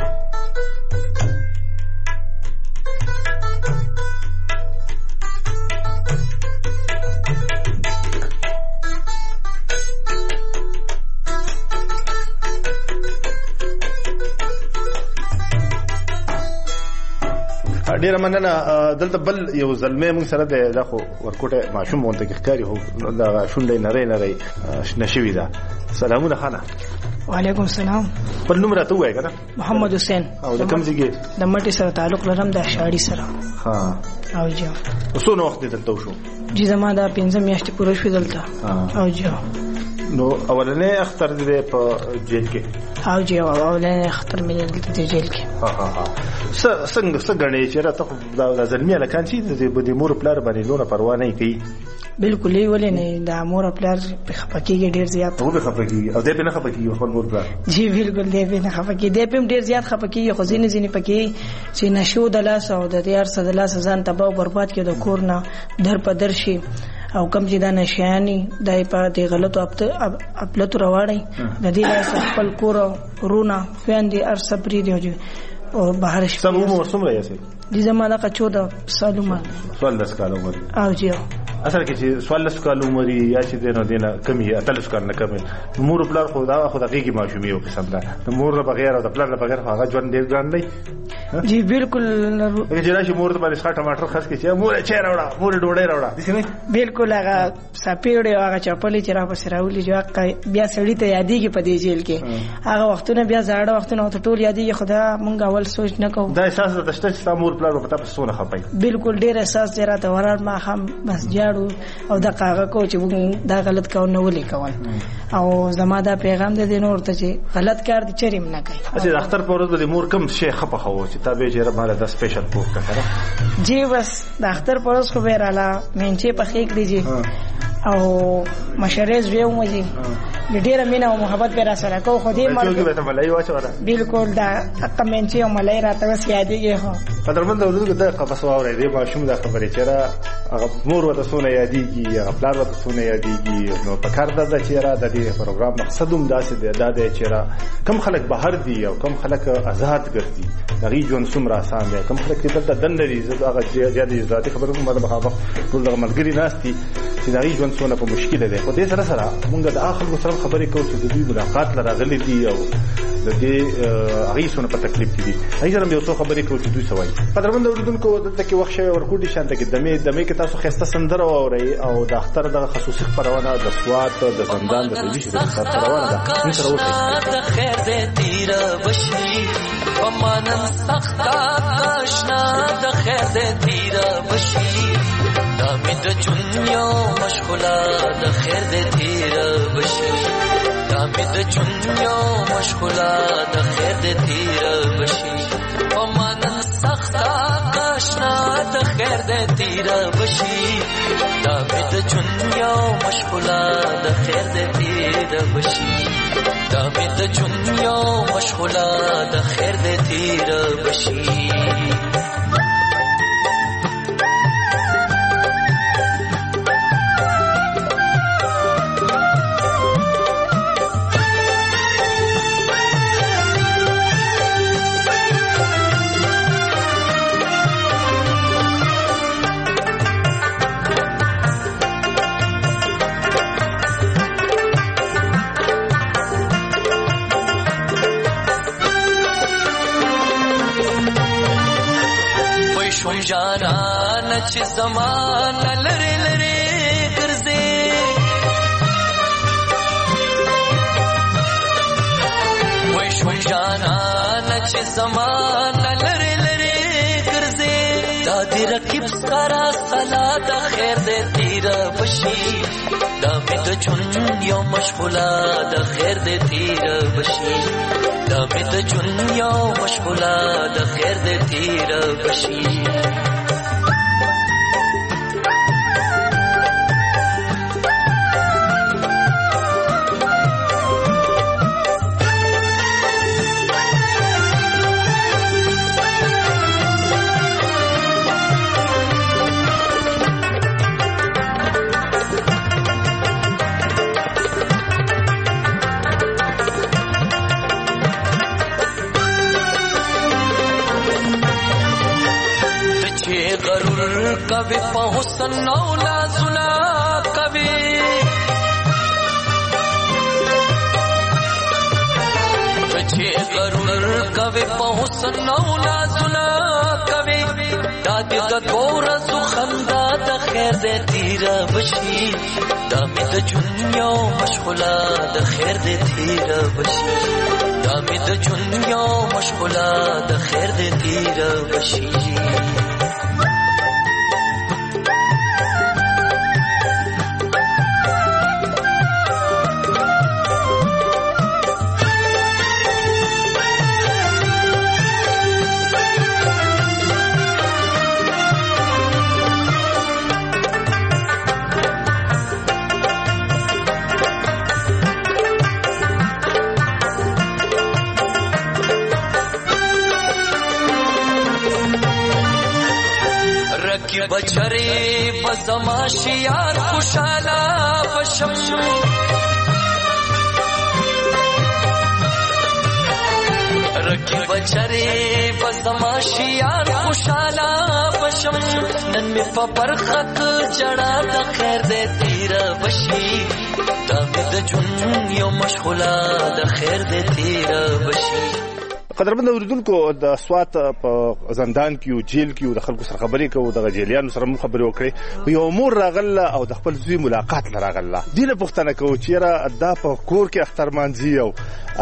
ډیر مننه. دلته بل یو زلمه موږ سره د دغه ورکوټه ماشوم مونته کې ښکاری هو دا شونډې نری نری نشوي دا. سلامونه خانه.
وعلیکم السلام.
په نوم راته وای کنه
محمد حسین.
او د کوم ځای
د مټي سره تعلق لرم د شاړي سره.
ها
او جا
اوسو نو وخت دلته شو
جی زما دا پنځه میاشتې پوره شو دلته. او جا
نو اولنې اختر دې په جیل کې
او جا اولنې اختر مې دلته د جیل کې.
ها ها ها څنګه څنګه چې راته د زلمیه لکان چې د مور پلار باندې لونه پروا نه کوي.
بالکل یې ولې نه د مور پلار په خپکیږي ډیر زیات
او په خپکیږي او دې په نه خپکیږي خپل مور پلار.
جی بالکل دې په نه خپکیږي دې په ډیر زیات خپکیږي خو ځینې ځینې پکې چې نشو د لاس او د دیار سره د لاس ځان تباہ او برباد کړي د کور نه در په در شي او کم چې دا نشيانی دای په دې غلطو خپلتو راوړي د دې لاس خپل کور رونه فاندي ار صبري دی او بهر شي.
سم عمر څومره یې سي؟
دې زمانہ کا چودہ سال عمر.
څوارلس کال عمر.
او جی
اصل کې چې څوارلس کال عمر یا چې دینه دینه کمی اتلس کال نه کمی مور پلار خو دا خو دغه ماشومي یو قسم ده د مور بغیر او د پلار بغیر هغه ژوند ډیر ګران دی.
جی بالکل.
چې راشي مور ته باندې ښه ټماټر خاص کې چې مور چیر راوړه مور ډوډۍ راوړه دي نه
بالکل هغه سپیړې هغه چپلې چې را پسې راولي جو بیا سړی ته یادېږي په دې جیل کې هغه وختونه بیا زاړه وختونه ته ټول یادېږي خدا مونږ اول سوچ نه کوو.
دا احساس د شته چې مور پلار په تاسو سونه خپای
بالکل ډیر احساس دی راته ورار ما هم بس جاړو او دا کاغه کو چې موږ دا غلط کاو نه ولي کول او زما دا پیغام دی نور ته چې غلط کار دي چریم نه کوي.
اسی اختر په ورځ د مور کوم شي خپه خو چې تابع جره مال د سپیشل پوسټ کړه
جی بس د اختر په ورځ خو بیراله مینچه په خېک دی جی او مشرز ویو مجي ډیره مینا او محبت پر سره کو خو دې
مرګ به ته ملای واچو
بالکل دا کمنټي او ملای راته وس یادېږي هو
قدرمن ورته د قبس واورې دی ماشوم د خبرې چیرې هغه مور وته سونه یادېږي هغه پلار وته سونه یادېږي نو په کار د چیرې د دې پروګرام مقصد هم داسې دی دا د چیرې کم خلک بهر دي او کم خلک آزاد ګرځي دغه ژوند څومره آسان دی کم خلک چې دلته دند لري زه هغه زیاتې ذاتي خبرو کوم د بهاوه ټول د ملګری ناشتي چې دغه ژوند څونه په مشکل دی خو دې سره سره موږ د اخر سره خبرې کوو چې د دې ملاقات لراغلي دي او د دې هغه څونه په تکلیف دي هغه سره یو څه خبرې کوو چې دوی سوای قدرمن اوریدونکو دلته کې وخت شوی ورکوټي شانته کې دمه دمه کې تاسو خسته سندره اوري او د اختر د خصوصي خبرونه د سوات د زندان د دې شي د خبرونه ده نن سره وته
د خیر دې تیر بشي ومانن سخت آشنا د خیر دې تیر بشي دا مې د چونیو مشغولا د خیر دې تیر بشي دا مې د چونیو مشغولا د خیر دې تیر بشي ومانن سخت آشنا د خیر دې تیر بشي دا مې د چونیو مشغولا د خیر دې تیر بشي دا مې د چونیو مشغولا د خیر دې تیر بشي. جانا نچ زمانہ لری لری ګرځي وای شو جانا نچ زمانہ لری لری ګرځي دا دې رقیب سکارا صلا د خیر دې
تیر بشي دا مې د ژوند یو مشغوله د خیر دې تیر بشي دا مې د ژوند یو مشغوله د خیر دې تیر بشي कवि पहुँचन नौला सुना कवि बचे गरुड़ कवि पहुँचन नौला सुना कवि दादी द गोर सुखंदा द खैर दे तीरा बशी दामी द जुनियो मशगुला द खैर दे तीरा बशी दामी द जुनियो मशगुला द खैर दे तीरा बशी बचरे बजमाशियार खुशाला बशम रखी बचरे बजमाशियार खुशाला बशम नन में पपर खक जड़ा द खैर दे तीरा बशी दामिद जुन यो मशगुला द खैर दे तीरा बशी
قدرمن اوریدونکو د سوات په زندان کې او جیل کې د خلکو سره خبرې کوو د جیلیانو سره خبرې وکړي یو مور راغله او د خپل زوی ملاقات لراغله دینه پښتنه کوي چې را د په کور کې اختر مانځي او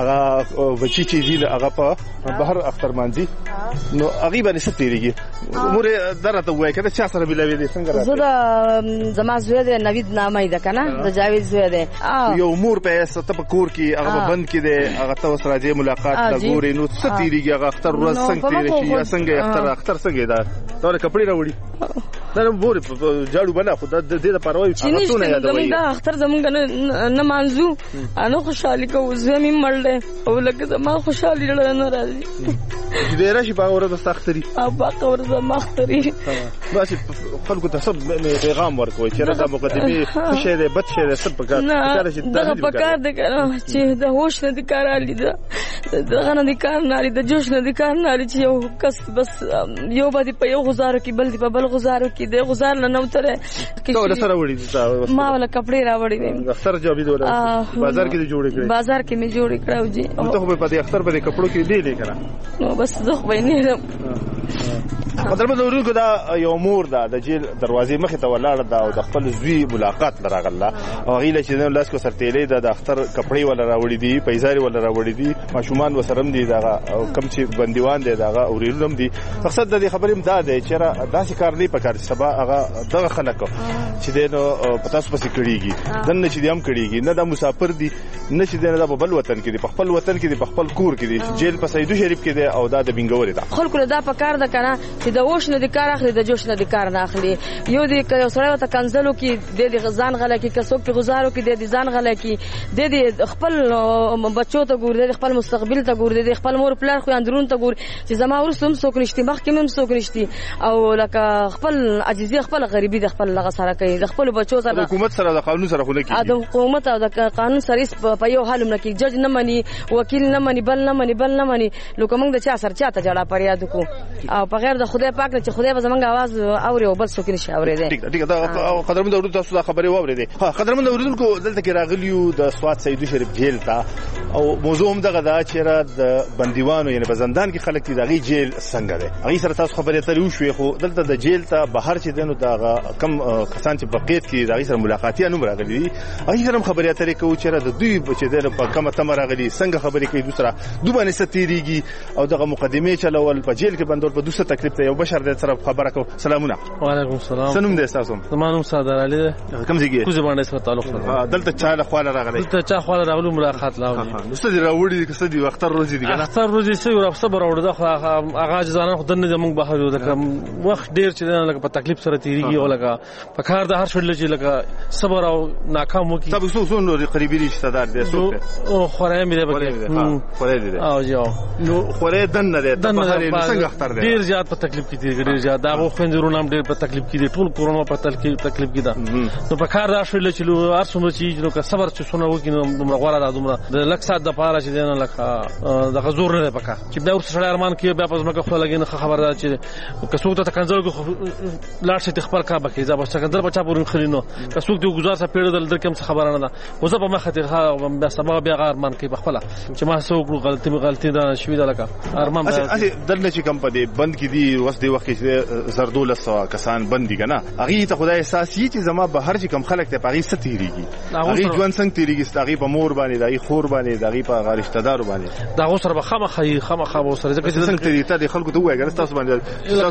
هغه بچی چې دی هغه په بهر اختر مانځي نو هغه باندې ستېریږي مور درته وایي کله چې سره بلوي دي څنګه راځي
زه زما زوی د نوید نامه ده کنه د جاوید زوی ده
یو مور په ست په کور کې هغه بند کې ده هغه ته سره دې ملاقات لګوري نو تیریږي هغه اختر ورځ څنګه تیری شي یا څنګه اختر اختر څنګه دا دا کپڑے راوړي دا مور جاړو بنا خو د دې لپاره وایي چې څونه یادوي
دا اختر زمونږ نه مانځو انا خوشالي کوو زمي مړل او لکه زما خوشالي نه راځي
دې راشي په ورځ سختري
او په ورځ مختري
بس خلکو ته سب پیغام ورکوي چې دا مقدمه څه دې بد شه سب پکار
دا پکار دې کنه چې د هوش نه د کار علي دا دغه نه د کار نه د جوش نه د کار نه چې یو کس بس یو باندې په یو غزارو کې بل دی په بل غزارو کې د غزار نه نوتره
ټول سره وړي
ما ولا کپڑے راوړي دي
اختر جو به بازار کې جوړې کړې
بازار کې مې جوړې کړو جی
ته خو په دې اختر په کپړو کې دی نه کړه
نو بس زه خو نه
قدرمن اورونکو دا یو مور دا د جیل دروازې مخې ته ولاړه دا او د خپل زوی ملاقات لراغله او غیله چې نن لاس کو سرتېلې د اختر کپړې ولا راوړي دي پیزاري ولا راوړي دي ماشومان وسرم دي دا کم چې بنديوان دي دا اورینم دي مقصد د خبرې امداد دی چې را داسې کار نه پکار سبا هغه دغه خلک چې دینو پتا څه پسې کړيږي دنه چې دیم کړيږي نه د مسافر دي نه چې دینه د بل وطن کې دي په خپل وطن کې دي په خپل کور کې دي جیل په سیدو شریف کې دي او دا د بنګوري دا
خلکو دا پکار ده کنه چې د وښ نه د کار اخلي د جوش نه د کار نه اخلي یو د یو سره ته کنزلو کې د غزان غلا کې کڅوک په گزارو کې د ځان غلا کې د خپل بچو ته ګور د خپل مستقبل ته ګور د خپل مور پلان خو اندرون ته ګور چې زما ورسوم څوک نشتی مخ کې هم څوک نشتی او لکه خپل عجزي خپل غریبي د خپل لغه سره کوي د خپل بچو سره
حکومت سره د قانون سره خو نه کیږي
د حکومت او د قانون سره په یو حال نه کې جج نه مني وکیل نه مني بل نه مني بل نه مني لکه موږ د چا سره چاته جړه پر یاد کو او په غیر د خدای پاک چې خدای به زمونږ आवाज اوري او بل څوک نشي اوریدل
ټیک ټیک دا قدرمن د اورېدو تاسو دا خبرې واورېدې ها قدرمن د اورېدونکو دلته کې راغلیو د سوات سیدو شریف جیل ته او موضوع هم دغه دا چې را د بندیوانو یعنی په زندان کې خلک دي دغه جیل څنګه ده هغه سره تاسو خبرې ترې وشوي خو دلته د جیل ته بهر بهر چې دنو دا کم کسان چې بقیت کې راغی سره ملاقاتي انوم راغلي هغه سره خبرې اترې کوي چې د دوی چې د په کومه تمه راغلي څنګه خبرې کوي دوسرا دوه باندې ستیریږي او دغه مقدمه چلول په جیل کې بندول په دوسه تکلیف ته یو بشر د طرف خبره کو. سلامونه.
وعلیکم السلام.
سنوم دې تاسو؟
زمانوم صادر علي.
کوم ځای کې؟
کوزه باندې سره تعلق لري.
دلته چا له خواله راغلی؟
دلته چا خواله راغلو ملاقات لاوي.
نو څه دی راوړي که څه دی اختر ورځ دی کنه؟
اختر ورځ څه یو صبر اورد خو هغه ځان خو دنه زمونږ بهر یو دغه وخت ډیر چې لکه په تکلیف سره تیریږي او لکه په کار د هر شړل چې لکه صبر او ناکام وکي.
تاسو څو څو نو قریبي رشتہ دار دي څو
او خورای مې ده
ها خورای دي
او جو
نو خورای دنه ده په هغه څنګه اختر ده
ډیر زیات په تکلیف کې دي ډیر زیات دا غو خويندرو نام ډیر په تکلیف کې دي ټول کورونا په تکلیف کې ده نو په کار دا شړل چې لو هر څومره چې نو که صبر چې څونه وکي نو دومره غوړه ده دومره د لک سات د پاره چې نه لکه د غزور نه پکا چې دا ورسره ارمان کې بیا پس مکه خو لګین خبر ده چې کڅوګ ته کنځل کو لاړ شي خبر کا بکې دا بس کنځل بچا پورین خلینو کڅوګ دی گزار سره پیړ دل درکم خبره نه ده وزه په مخه ته بیا سبا بیا ارمان کې بخپله چې ما سو کړو غلطي غلطي ده شوې ده لکه ارمان
اسی دلته چې کم پدې بند کې دي وس دی وخت کې زردول سو کسان بند دي کنه هغه ته خدای احساس یي چې زما بهر چې کم خلک ته پاغي ستېریږي هغه ژوند څنګه تیریږي ستغي په مور باندې دای خور باندې دغه په غارشته دار باندې
دا غو سره بخمه خي خمه خو سره ځکه چې
څنګه تیری ته د خلکو ته وایي تاسو باندې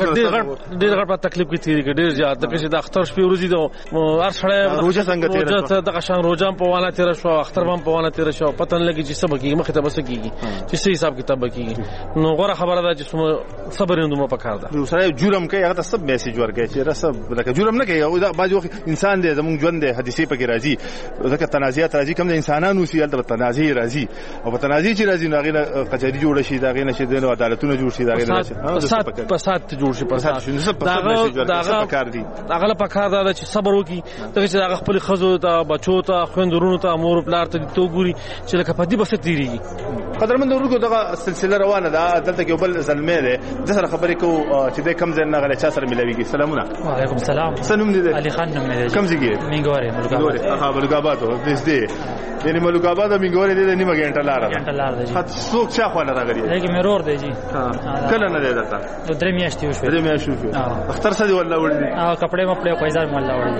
ډېر غټ په تکلیف کې تیریږي ډېر زیات د کښې د اختر شپې ورځې د هر سړی
روزه څنګه تیر
دغه شان روزه په وانه تیر شو اختر هم په وانه تیر شو پته نه لګي چې څه بکیږي مخه ته بس کیږي چې څه حساب کتاب بکیږي نو غوړه خبره ده چې صبر اندومه پکار ده
یو سړی جرم کوي هغه ته سب میسج ورکړي چې رسب لکه جرم نه کوي او دا بعض وخت انسان دی زموږ ژوند دی حدیثه پکې راځي ځکه تنازعات راځي کوم د انسانانو سیال د تنازع راځي او په تنازع چې راځي نو هغه کچاري جوړ شي دا غینه چې د عدالتونو جوړ شي دا غینه
چې فساد جوړ شي فساد دا
پکار دي
هغه پکار ده چې صبر وکي دغه چې هغه خپل خزو ته بچو ته خويندرونو ته مور پلار ته تو ګوري چې لکه په دې بس تیریږي
قدرمن ورګو دغه سلسله روانه ده دلته کې بل زلمه ده د سره خبرې کو چې د کم ځای نه غلې چا سره ملويږي. سلامونه.
وعلیکم السلام.
سنوم دې
علي خان نوم دې.
کم ځای کې؟
منګوري ملګاباد.
ها ملګاباد دې دې یعنی ملګاباد منګوري دې نیمه غنټه لار ده.
غنټه لار ده.
خاط څوک چا خو نه راغلی.
لکه مې رور دی جی.
کله نه دی درته.
درې میاشتې وشو.
درې میاشتې وشو. اختر سدي ولا وړي.
اه کپڑے مپړې کویزار مولا وړي.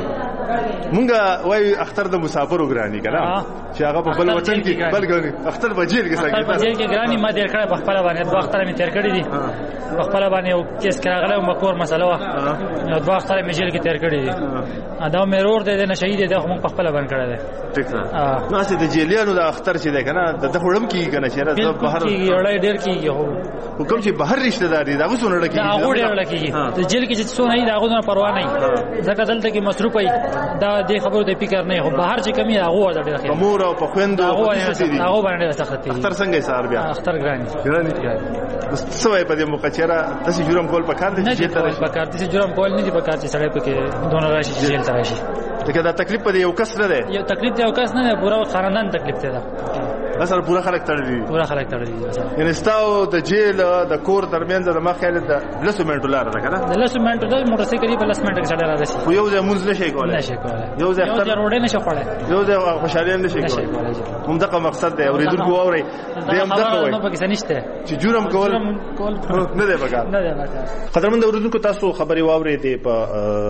مونږه وای اختر د مسافر وګرانی کنه چې هغه په بل وطن کې بل غني اختر په جیل کې څنګه
په جیل کې ګرانی ما دیر کړه په خپل باندې دوه اختر مې تیر کړی دي په خپل باندې یو کیس کراغله او مکور مسله وا نو دوه اختر مې جیل کې تیر کړی دي دا مې رور دی نه شهید دی خو په خپل باندې کړی دی
ټیک ده نو اسې د جیلیانو د اختر چې ده کنه د خړم کې کنه چې راځه بهر
کې اړای ډیر کېږي هو
حکم چې بهر رشتہ دار دي دا غوښنه لکه
دا غوډه لکه د جیل کې چې څو نه دا غوډه پروا نه ځکه دلته کې مصروف وي دا د خبرو د فکر نه هو بهر چې کمی هغه د ډیر
امور او په خويندو
هغه باندې سخت دي
اختر څنګه حساب بیا
اختر ګرانی
ګرانی بس سوې په دې مقچره د سې جرم کول پکار دي
چې ته پکار دي چې جرم کول نه دي پکار چې سړی پکې دونه راشي جیل ته راشي
دا دا تکلیف په یو کس نه ده
یو تکلیف دی یو کس نه ده پورا خاندان تکلیف دی دا
اصل پورا خلک تړلي
پورا خلک تړلي
یعنی ستاو د جیل د کور ترمنځ د مخاله د لسو منټو لار ده کنه
د لسو منټو د موټر سایکل په لس منټو کې سړی راځي
خو یو ځای مونږ نشي کولای
نشي کولای
یو ځای
یو ځای روډ نشي کولای
یو ځای خوشاله نشي کولای هم دغه مقصد دی اوریدونکو اوري دیم دغه وای
نو پکې نشته
چې جرم کول نه دی پکار
نه دی پکار
قدرمن اوریدونکو تاسو خبري واوري دی په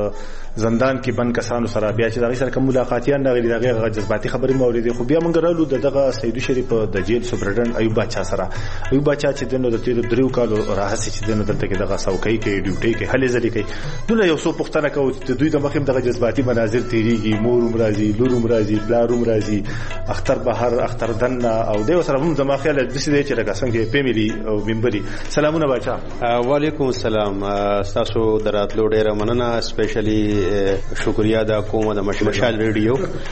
زندان کې بند کسانو سره بیا چې دغه سره کوم ملاقاتيان دغه دغه جذباتي خبري موري دي خو بیا مونږ رالو دغه سیدو شریف د جیل سپرډن ایوب بچا سره ایوب بچا چې دنو د تیر دریو کالو راهسي چې دنو دلته کې دغه ساوکۍ کې ډیوټي کې هلې ځلې کوي نو یو څو پښتنه کوي چې دوی د مخیم دغه جذباتي مناظر تیریږي مور مرضی لور مرضی بلار مرضی اختر بهر اختر دن او د سره هم زما خیال د دې چې لکه څنګه فیملی او ممبري سلامونه بچا
وعلیکم السلام تاسو دراتلو ډیره مننه سپیشلی شکریا دا کومه د مشال ریډیو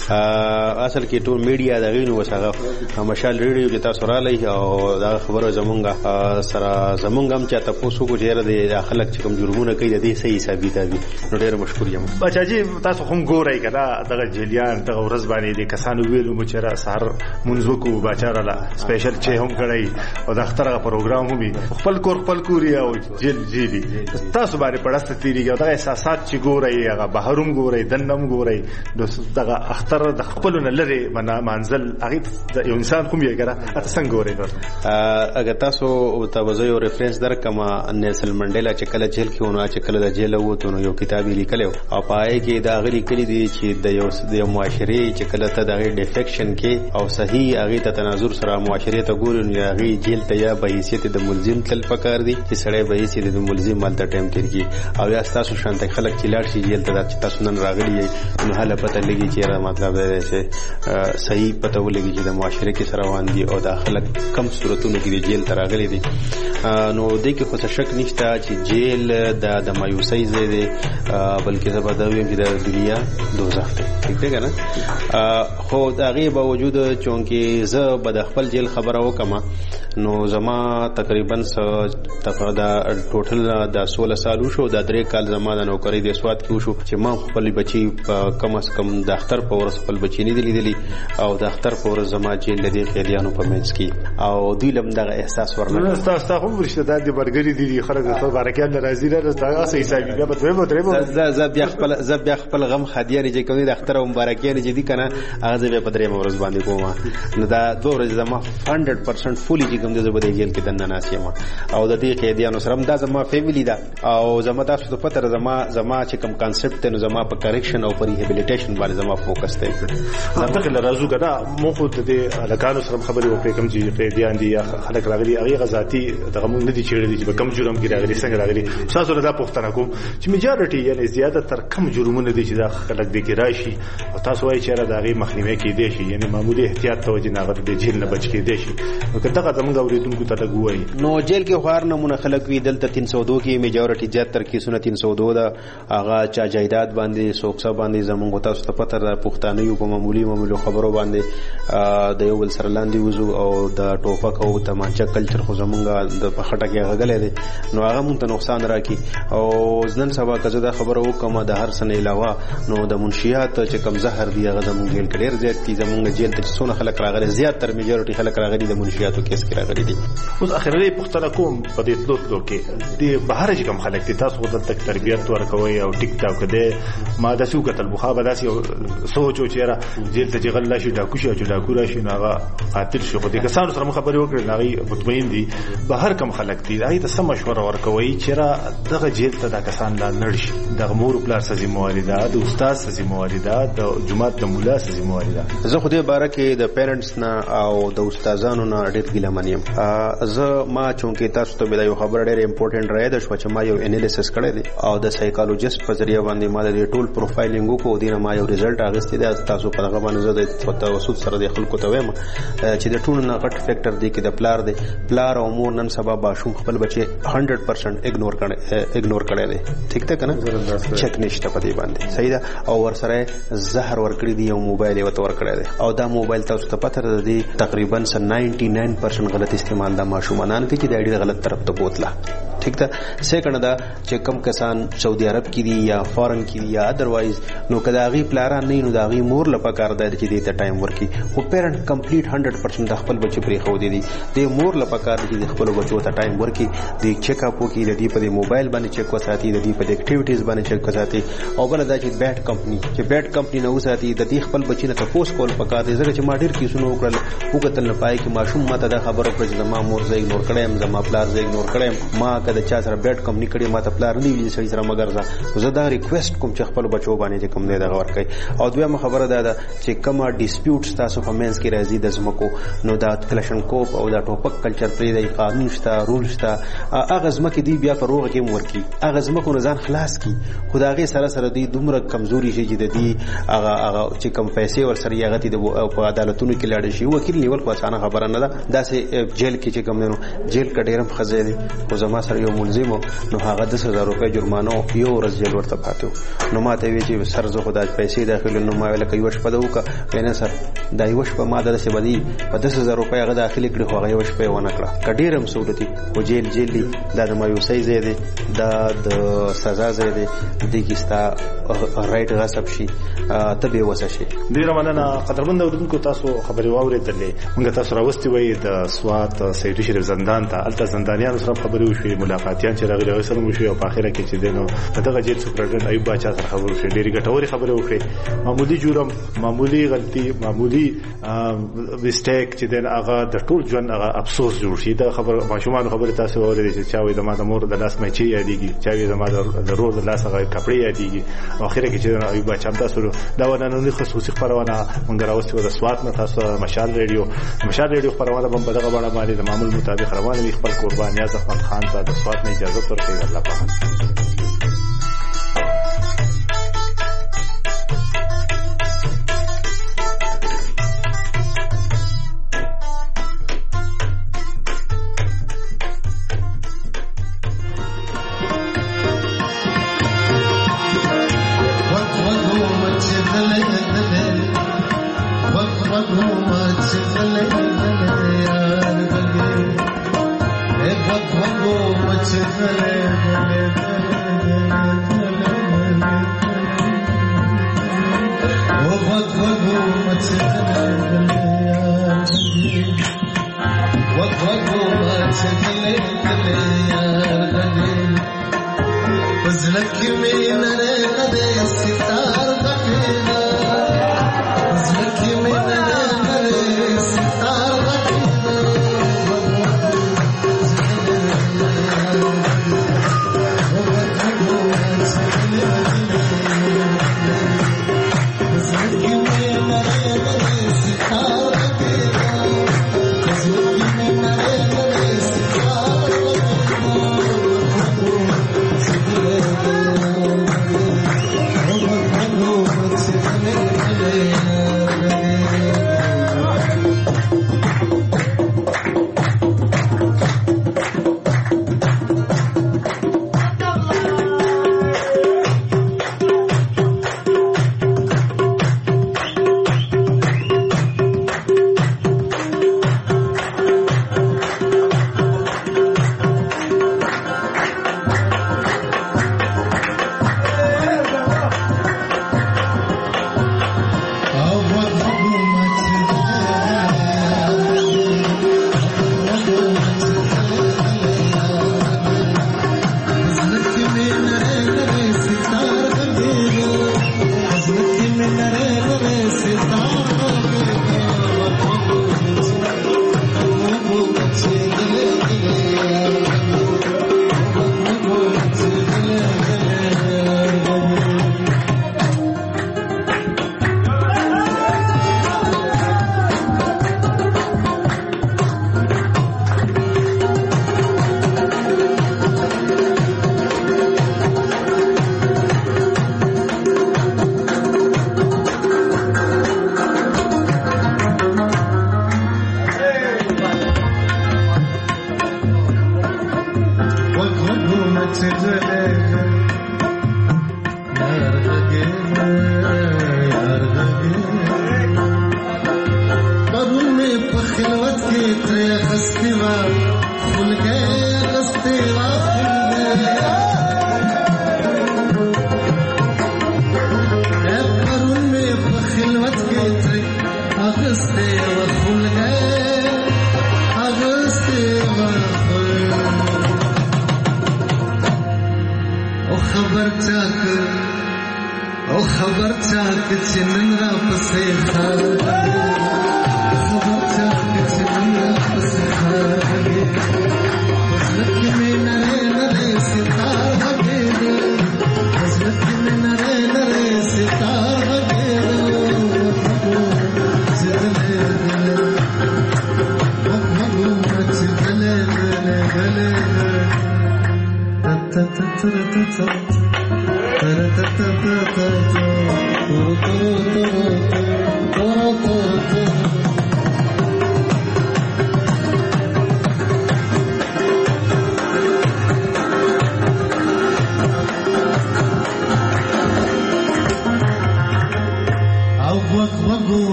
اصل کې ټول میډیا د غینو وسغه مشال ریډیو چې تاسو را لای او دا خبره زمونږه سره زمونږ هم چې تاسو کو ډیره د خلک چې کوم جرمونه کوي د دې صحیح ثابت دي نو ډیره مشکور یم
بچا جی تاسو هم ګورئ کدا دغه جیلیان دغه ورځ باندې د کسانو ویلو مچره سحر منځو کو بچا را سپیشل چې هم کړی او د اخترغه پروګرام هم خپل کور خپل کوري او جیل جیلی تاسو باندې پړسته تیریږي دغه احساسات چې ګورئ هغه بهروم ګورئ دنم ګورئ دغه اختر د خپلونه لري منزل هغه یو انسان انسان کوم یې ګره اته څنګه ورې
اگر تاسو توجه یو ریفرنس درکما نیلسن منډیلا چې کله جیل کې ونه چې کله د جیل وته نو یو کتاب لیکلو او پای کې دا غری کلی دی چې د یو د معاشري چې کله ته د ډیفیکشن کې او صحیح هغه ته تناظر سره معاشري ته ګوري نو هغه جیل ته یا به حیثیت د ملزم تل پکار دی چې سړی به حیثیت د ملزم مال ته ټیم تیر کی او یا تاسو شانته خلک چې لاړ شي جیل ته چې تاسو نن راغلی نو حاله پته لګي چې را مطلب دی چې صحیح پته ولګي چې د معاشري کې سره روان دي او د خلک کم صورتونو کې جیل ته راغلي دي نو د کې خو شک نشته چې جیل د د مایوسۍ ځای دی بلکې زه به دا ویم چې د دنیا دوزخ دی ٹھیک دی کنه خو د هغې باوجود چونکې زه به د خپل جیل خبره وکړم نو زما تقریبا دا ټوټل د سوله سال وشو دا درې کال زما د نوکرۍ د سواد کې وشو چې ما خپل بچي په کم از کم د اختر په ورځ خپل بچي نه دي لیدلي او د اختر په ورځ زما جیل د دې قیدیانو په منځ کې او دوی لم دغه احساس ورنه
تاسو ته هم رشتہ دار دي برګري دي خلک د بارکیان راځي نه تاسو اسې حسابي بیا به دوی درې
ز ز بیا خپل ز بیا خپل غم خدیانه چې کوي د اختر او مبارکیان چې دي کنه هغه به په درې ورځ باندې کوم نو دا دوه ورځې زما هنډرډ پرسنټ فولي چې کوم د زبر جیل کې دنه ناسیم او د دې قیدیانو سره دا زما فیملی دا او زما تاسو ته پته زما زما چې کوم کانسپټ نو زما په کریکشن او په ریهابیلیټیشن باندې زما فوکس دی
زما ته راځو کنه مو خو د دې لکانو سره خبرې وکړې کوم چې قیدیان دي یا خلک راغلي هغه غزاتی دغه مونږ نه دي چیرې دي چې کم جرم کې راغلي څنګه راغلي تاسو له دا پوښتنه کوم چې میجارټي یعنی زیاته تر کم جرمونه دي چې دا خلک دي کې راشي او تاسو وايي چې دا غي مخنیوي کې دي شي یعنی معمولی احتیاط توجه نه غوډه د جیل نه بچ کې دي شي نو کله دا زموږ اوریدونکو ته لګوي
نو جیل کې خوار نمونه خلک وی دلته تین سو دو کې میجارټي زیاتره کیسونه تین سو دو دا هغه چا جایداد باندې سوکسا باندې زموږ تاسو ته پته را پښتانه یو په معمولی معمولی خبرو باندې د یو بل سره لاندې وزو او د ټوپک او تمانچه کلچر خو زمونږ د پخټه کې غلې دي نو هغه مونږ ته نقصان راکړي او ځنن سبا کزه دا خبره وکم د هر سنه علاوه نو د منشیات چې کم زهر دی هغه زمونږ جیل کې ډیر زیات دي زمونږ جیل ته څونه خلک راغلي زیات تر میجورټي خلک راغلي د منشیاتو کیس کې راغلي دي
اوس اخري پښتنه کوم په دې تلو تلو کې د بهر چې کم خلک دي تاسو خو د تربیت ورکوي او ټیک ټاک ده ما د سو کتل مخابه داسي سوچ او چیرې جیل ته چې غلا شي ډاکو شي او ډاکو راشي نو هغه قاتل شي خو د کسانو سره خبرې وکړي هغه مطمئن دي بهر کم خلک دي هغه ته سم مشوره ورکوي چې دغه جیل ته د کسان لا نړشي د مور پلار سزي موالده د استاد سزي موالده د جماعت د مولا سزي موالده
زه خو دې باره کې د پیرنټس نه او د استادانو نه ډېر ګیله منیم زه ما چونکې تاسو ته یو خبر ډېر امپورټنټ راځي د شو چې ما یو انالیسس کړی دی او د سایکالوجست په ذریعہ باندې ما د ټول پروفایلینګ وکړو دینه ما یو ریزلټ اغستې دی تاسو په هغه باندې زه د توسط سره د خلکو ته وایم چې د ټول نه غټ فیکٹر دی کې د پلار دی پلار او مور نن سبا باشوم خپل بچي هنډرډ پرسنټ اګنور کړي اګنور کړي دي ټیک ده کنه چک نشته په دې باندې صحیح ده او ورسره زهر ورکړي دی او موبایل یې وته ورکړي دی او دا موبایل تاسو ته پته ده تقریبا نائنٹی نائن پرسنٹ غلط استعمال دا ماشومان کې چې د اړې غلط طرف ته بوتله ٹھیک ده سیکنډ دا چې کم کسان سعودي عرب کې دي یا فارن کې دي یا ادروایز نو کدا غي پلاران نه نو دا غي مور لپاره دی چې دې ته ټایم ورکي خو پیرنټ کمپلیټ هنډرډ پرسنٹ د خپل بچي پرې خو دي دي د مور لپاره دی چې خپل بچو ته ټایم ورکي د چیک اپ وکي د دې په موبایل باندې چیک وساتي د دې په اکټیویټیز باندې چیک وساتي او بل دا چې بیډ کمپنی چې بیډ کمپنی نه وساتي د دې خپل بچی نه تاسو کول پکار دي ځکه چې ما ډیر کیسونه وکړل وکتل نه پای کې ماشوم ماته دا خبره کړې چې ما مور زه اګنور کړم زما پلار زه اګنور کړم ما کده چا سره بیډ کمپنی کړي ما ته پلار نه ویل سړي سره مگر زه دا ریکوست کوم چې خپل بچو باندې کوم دی دا غور کوي او دویمه خبره دا ده چې کومه ډیسپیوټس تاسو په مینس کې راځي د زمکو نو دا کلشن کوپ او دا ټوپک کلچر پرې دی قانون شته رول شته هغه زمکه دی بیا په روغه کې مورکی هغه زمکو نه ځان خلاص کی خدای سره سره دی دومره کمزوري شي چې د دې هغه هغه چې کم پیسې ور سره یغه دی په عدالتونو کې لاړ شي وکیل نیول خو اسانه خبره نه ده داسې جیل کې چې کوم نو جیل کډیرم خزې دي خو زما سره یو ملزم نو هغه د هزار روپے جرمانه یو ورځ جیل ورته پاتو نو ماته وی چې سر زه خدای پیسې داخله نو ما ویل کوي وش په دوکا کنه سر دای وش په ما د څه بدی په دس هزار روپے هغه داخلي کړی خو هغه وش په ونه کړه کډیرم سعودي او جیل جیل دی دا د مایوسۍ ځای دی دا د سزا ځای دی د کیستا رائټ غصب شي ته به وسه شي
ډیر مننه قدرمن اوریدونکو تاسو خبري واورېدلې موږ تاسو راوستي وای د سوات سیدی شریف زندان ته الته زندانیانو سره خبري وشوي ملاقاتيان چې راغلي سره مو شو په اخره کې چې دینو دغه جیل سپرډنټ ایوب باچا سره خبرو شي ډېری ګټوري خبرې وکړي معمولی جرم معمولی غلطي معمولی میسټیک چې دین هغه د ټول ژوند هغه افسوس جوړ شي دا خبر ماشومان خبره تاسو اورئ چې چا وي د ما د مور د لاس مې چی یادېږي چا وي د ما د رور د لاس هغه کپړې یادېږي اخره کې چې ایوب چم تاسو دا ونننی خصوصي خبرونه مونږ راوستي د سوات نه تاسو مشال ریډیو مشال ریډیو خبرونه په دغه باندې باندې د معمول مطابق روان وي خپل قربان نیاز احمد خان ته د سوات نه اجازه ورکړي الله پاک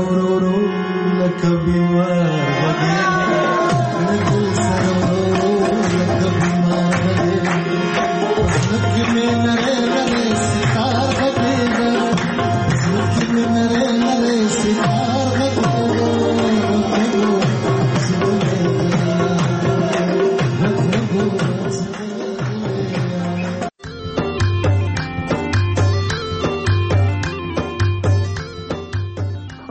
Kami war,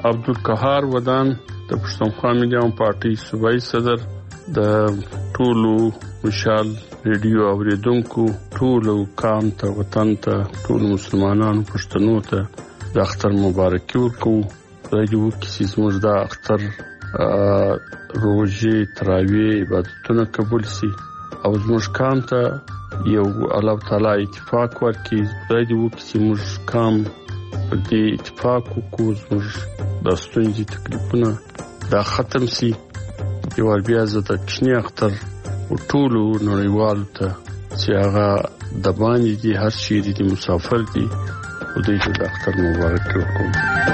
عبدالقهار ودان د پښتونخوا میډیا پارټي صوبایي صدر د ټولو مشال ریډیو اوریدونکو ټولو قام ته وطن ته ټولو مسلمانانو پښتنو ته د اختر مبارکي ورکو. راځو چې زموږ د اختر روزي تراوی عبادتونه قبول شي او زموږ قام ته یو الله تعالی اتفاق ورکړي. راځو چې موږ قام په دې اتفاق وکړو زموږ د ستونزې تکلیفونه دا ختم شي. یو بیا زه د کښنی اختر ټولو نړیوالو ته چې هغه د باندې دي هر چیرې دي مسافر دي او دوی ته د اختر مبارکي ورکوم.